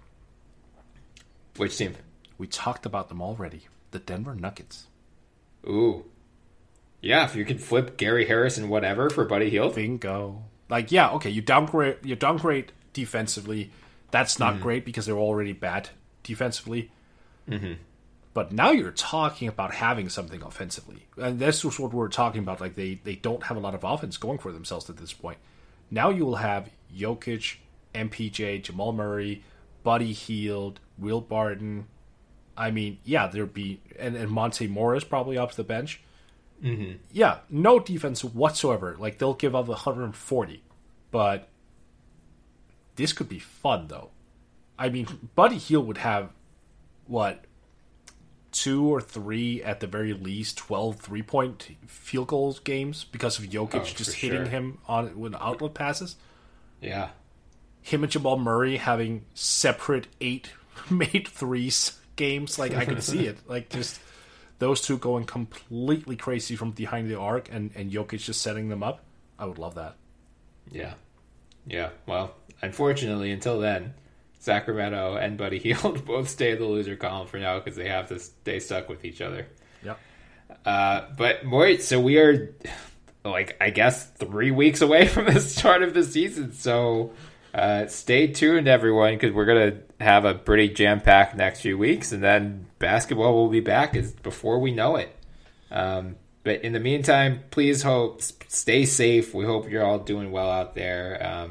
[SPEAKER 1] Which team?
[SPEAKER 2] We talked about them already. The Denver Nuggets.
[SPEAKER 1] Ooh. Yeah, if you could flip Gary Harris and whatever for Buddy Hield.
[SPEAKER 2] Bingo. Like, yeah, okay, you downgrade defensively. That's not great because they're already bad defensively.
[SPEAKER 1] Mm-hmm.
[SPEAKER 2] But now you're talking about having something offensively. And this was what we were talking about. Like, they don't have a lot of offense going for themselves at this point. Now you will have Jokic, MPJ, Jamal Murray, Buddy Hield, Will Barton. I mean, yeah, there'd be... And Monte Morris probably off the bench.
[SPEAKER 1] Mm-hmm.
[SPEAKER 2] Yeah, no defense whatsoever. Like, they'll give up 140. But this could be fun, though. I mean, Buddy Hield would have, what, 2 or 3 at the very least 12 3-point field goals games because of Jokic just hitting him on with outlet passes.
[SPEAKER 1] Yeah.
[SPEAKER 2] Him and Jamal Murray having separate 8 made threes games. Like, I can see it. Like, just those two going completely crazy from behind the arc and Jokic just setting them up. I would love that.
[SPEAKER 1] Yeah. Yeah. Well, unfortunately, until then, Sacramento and Buddy Hield both stay in the loser column for now because they have to stay stuck with each other.
[SPEAKER 2] Yep.
[SPEAKER 1] But more, so we are, like, I guess 3 weeks away from the start of the season. So stay tuned, everyone, because we're going to have a pretty jam-packed next few weeks, and then basketball will be back before we know it. But in the meantime, please stay safe. We hope you're all doing well out there.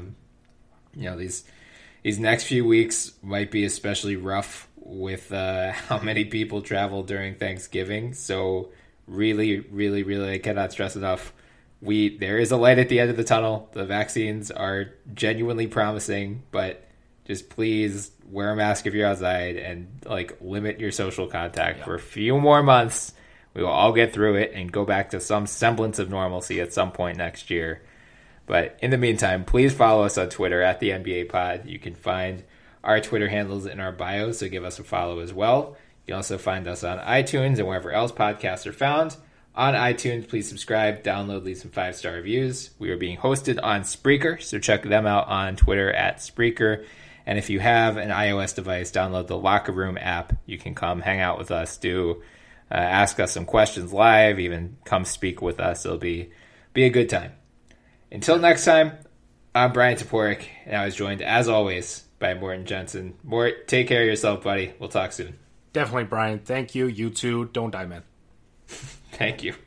[SPEAKER 1] These next few weeks might be especially rough with how many people travel during Thanksgiving. So really, really, really, I cannot stress enough. There is a light at the end of the tunnel. The vaccines are genuinely promising, but just please wear a mask if you're outside and limit your social contact for a few more months. We will all get through it and go back to some semblance of normalcy at some point next year. But in the meantime, please follow us on Twitter at the NBA Pod. You can find our Twitter handles in our bio, so give us a follow as well. You can also find us on iTunes and wherever else podcasts are found. On iTunes, please subscribe, download, leave some 5-star reviews. We are being hosted on Spreaker, so check them out on Twitter at Spreaker. And if you have an iOS device, download the Locker Room app. You can come hang out with us, ask us some questions live, even come speak with us. It'll be a good time. Until next time, I'm Brian Toporek, and I was joined, as always, by Morten Jensen. Mort, take care of yourself, buddy. We'll talk soon.
[SPEAKER 2] Definitely, Brian. Thank you. You too. Don't die, man.
[SPEAKER 1] Thank you.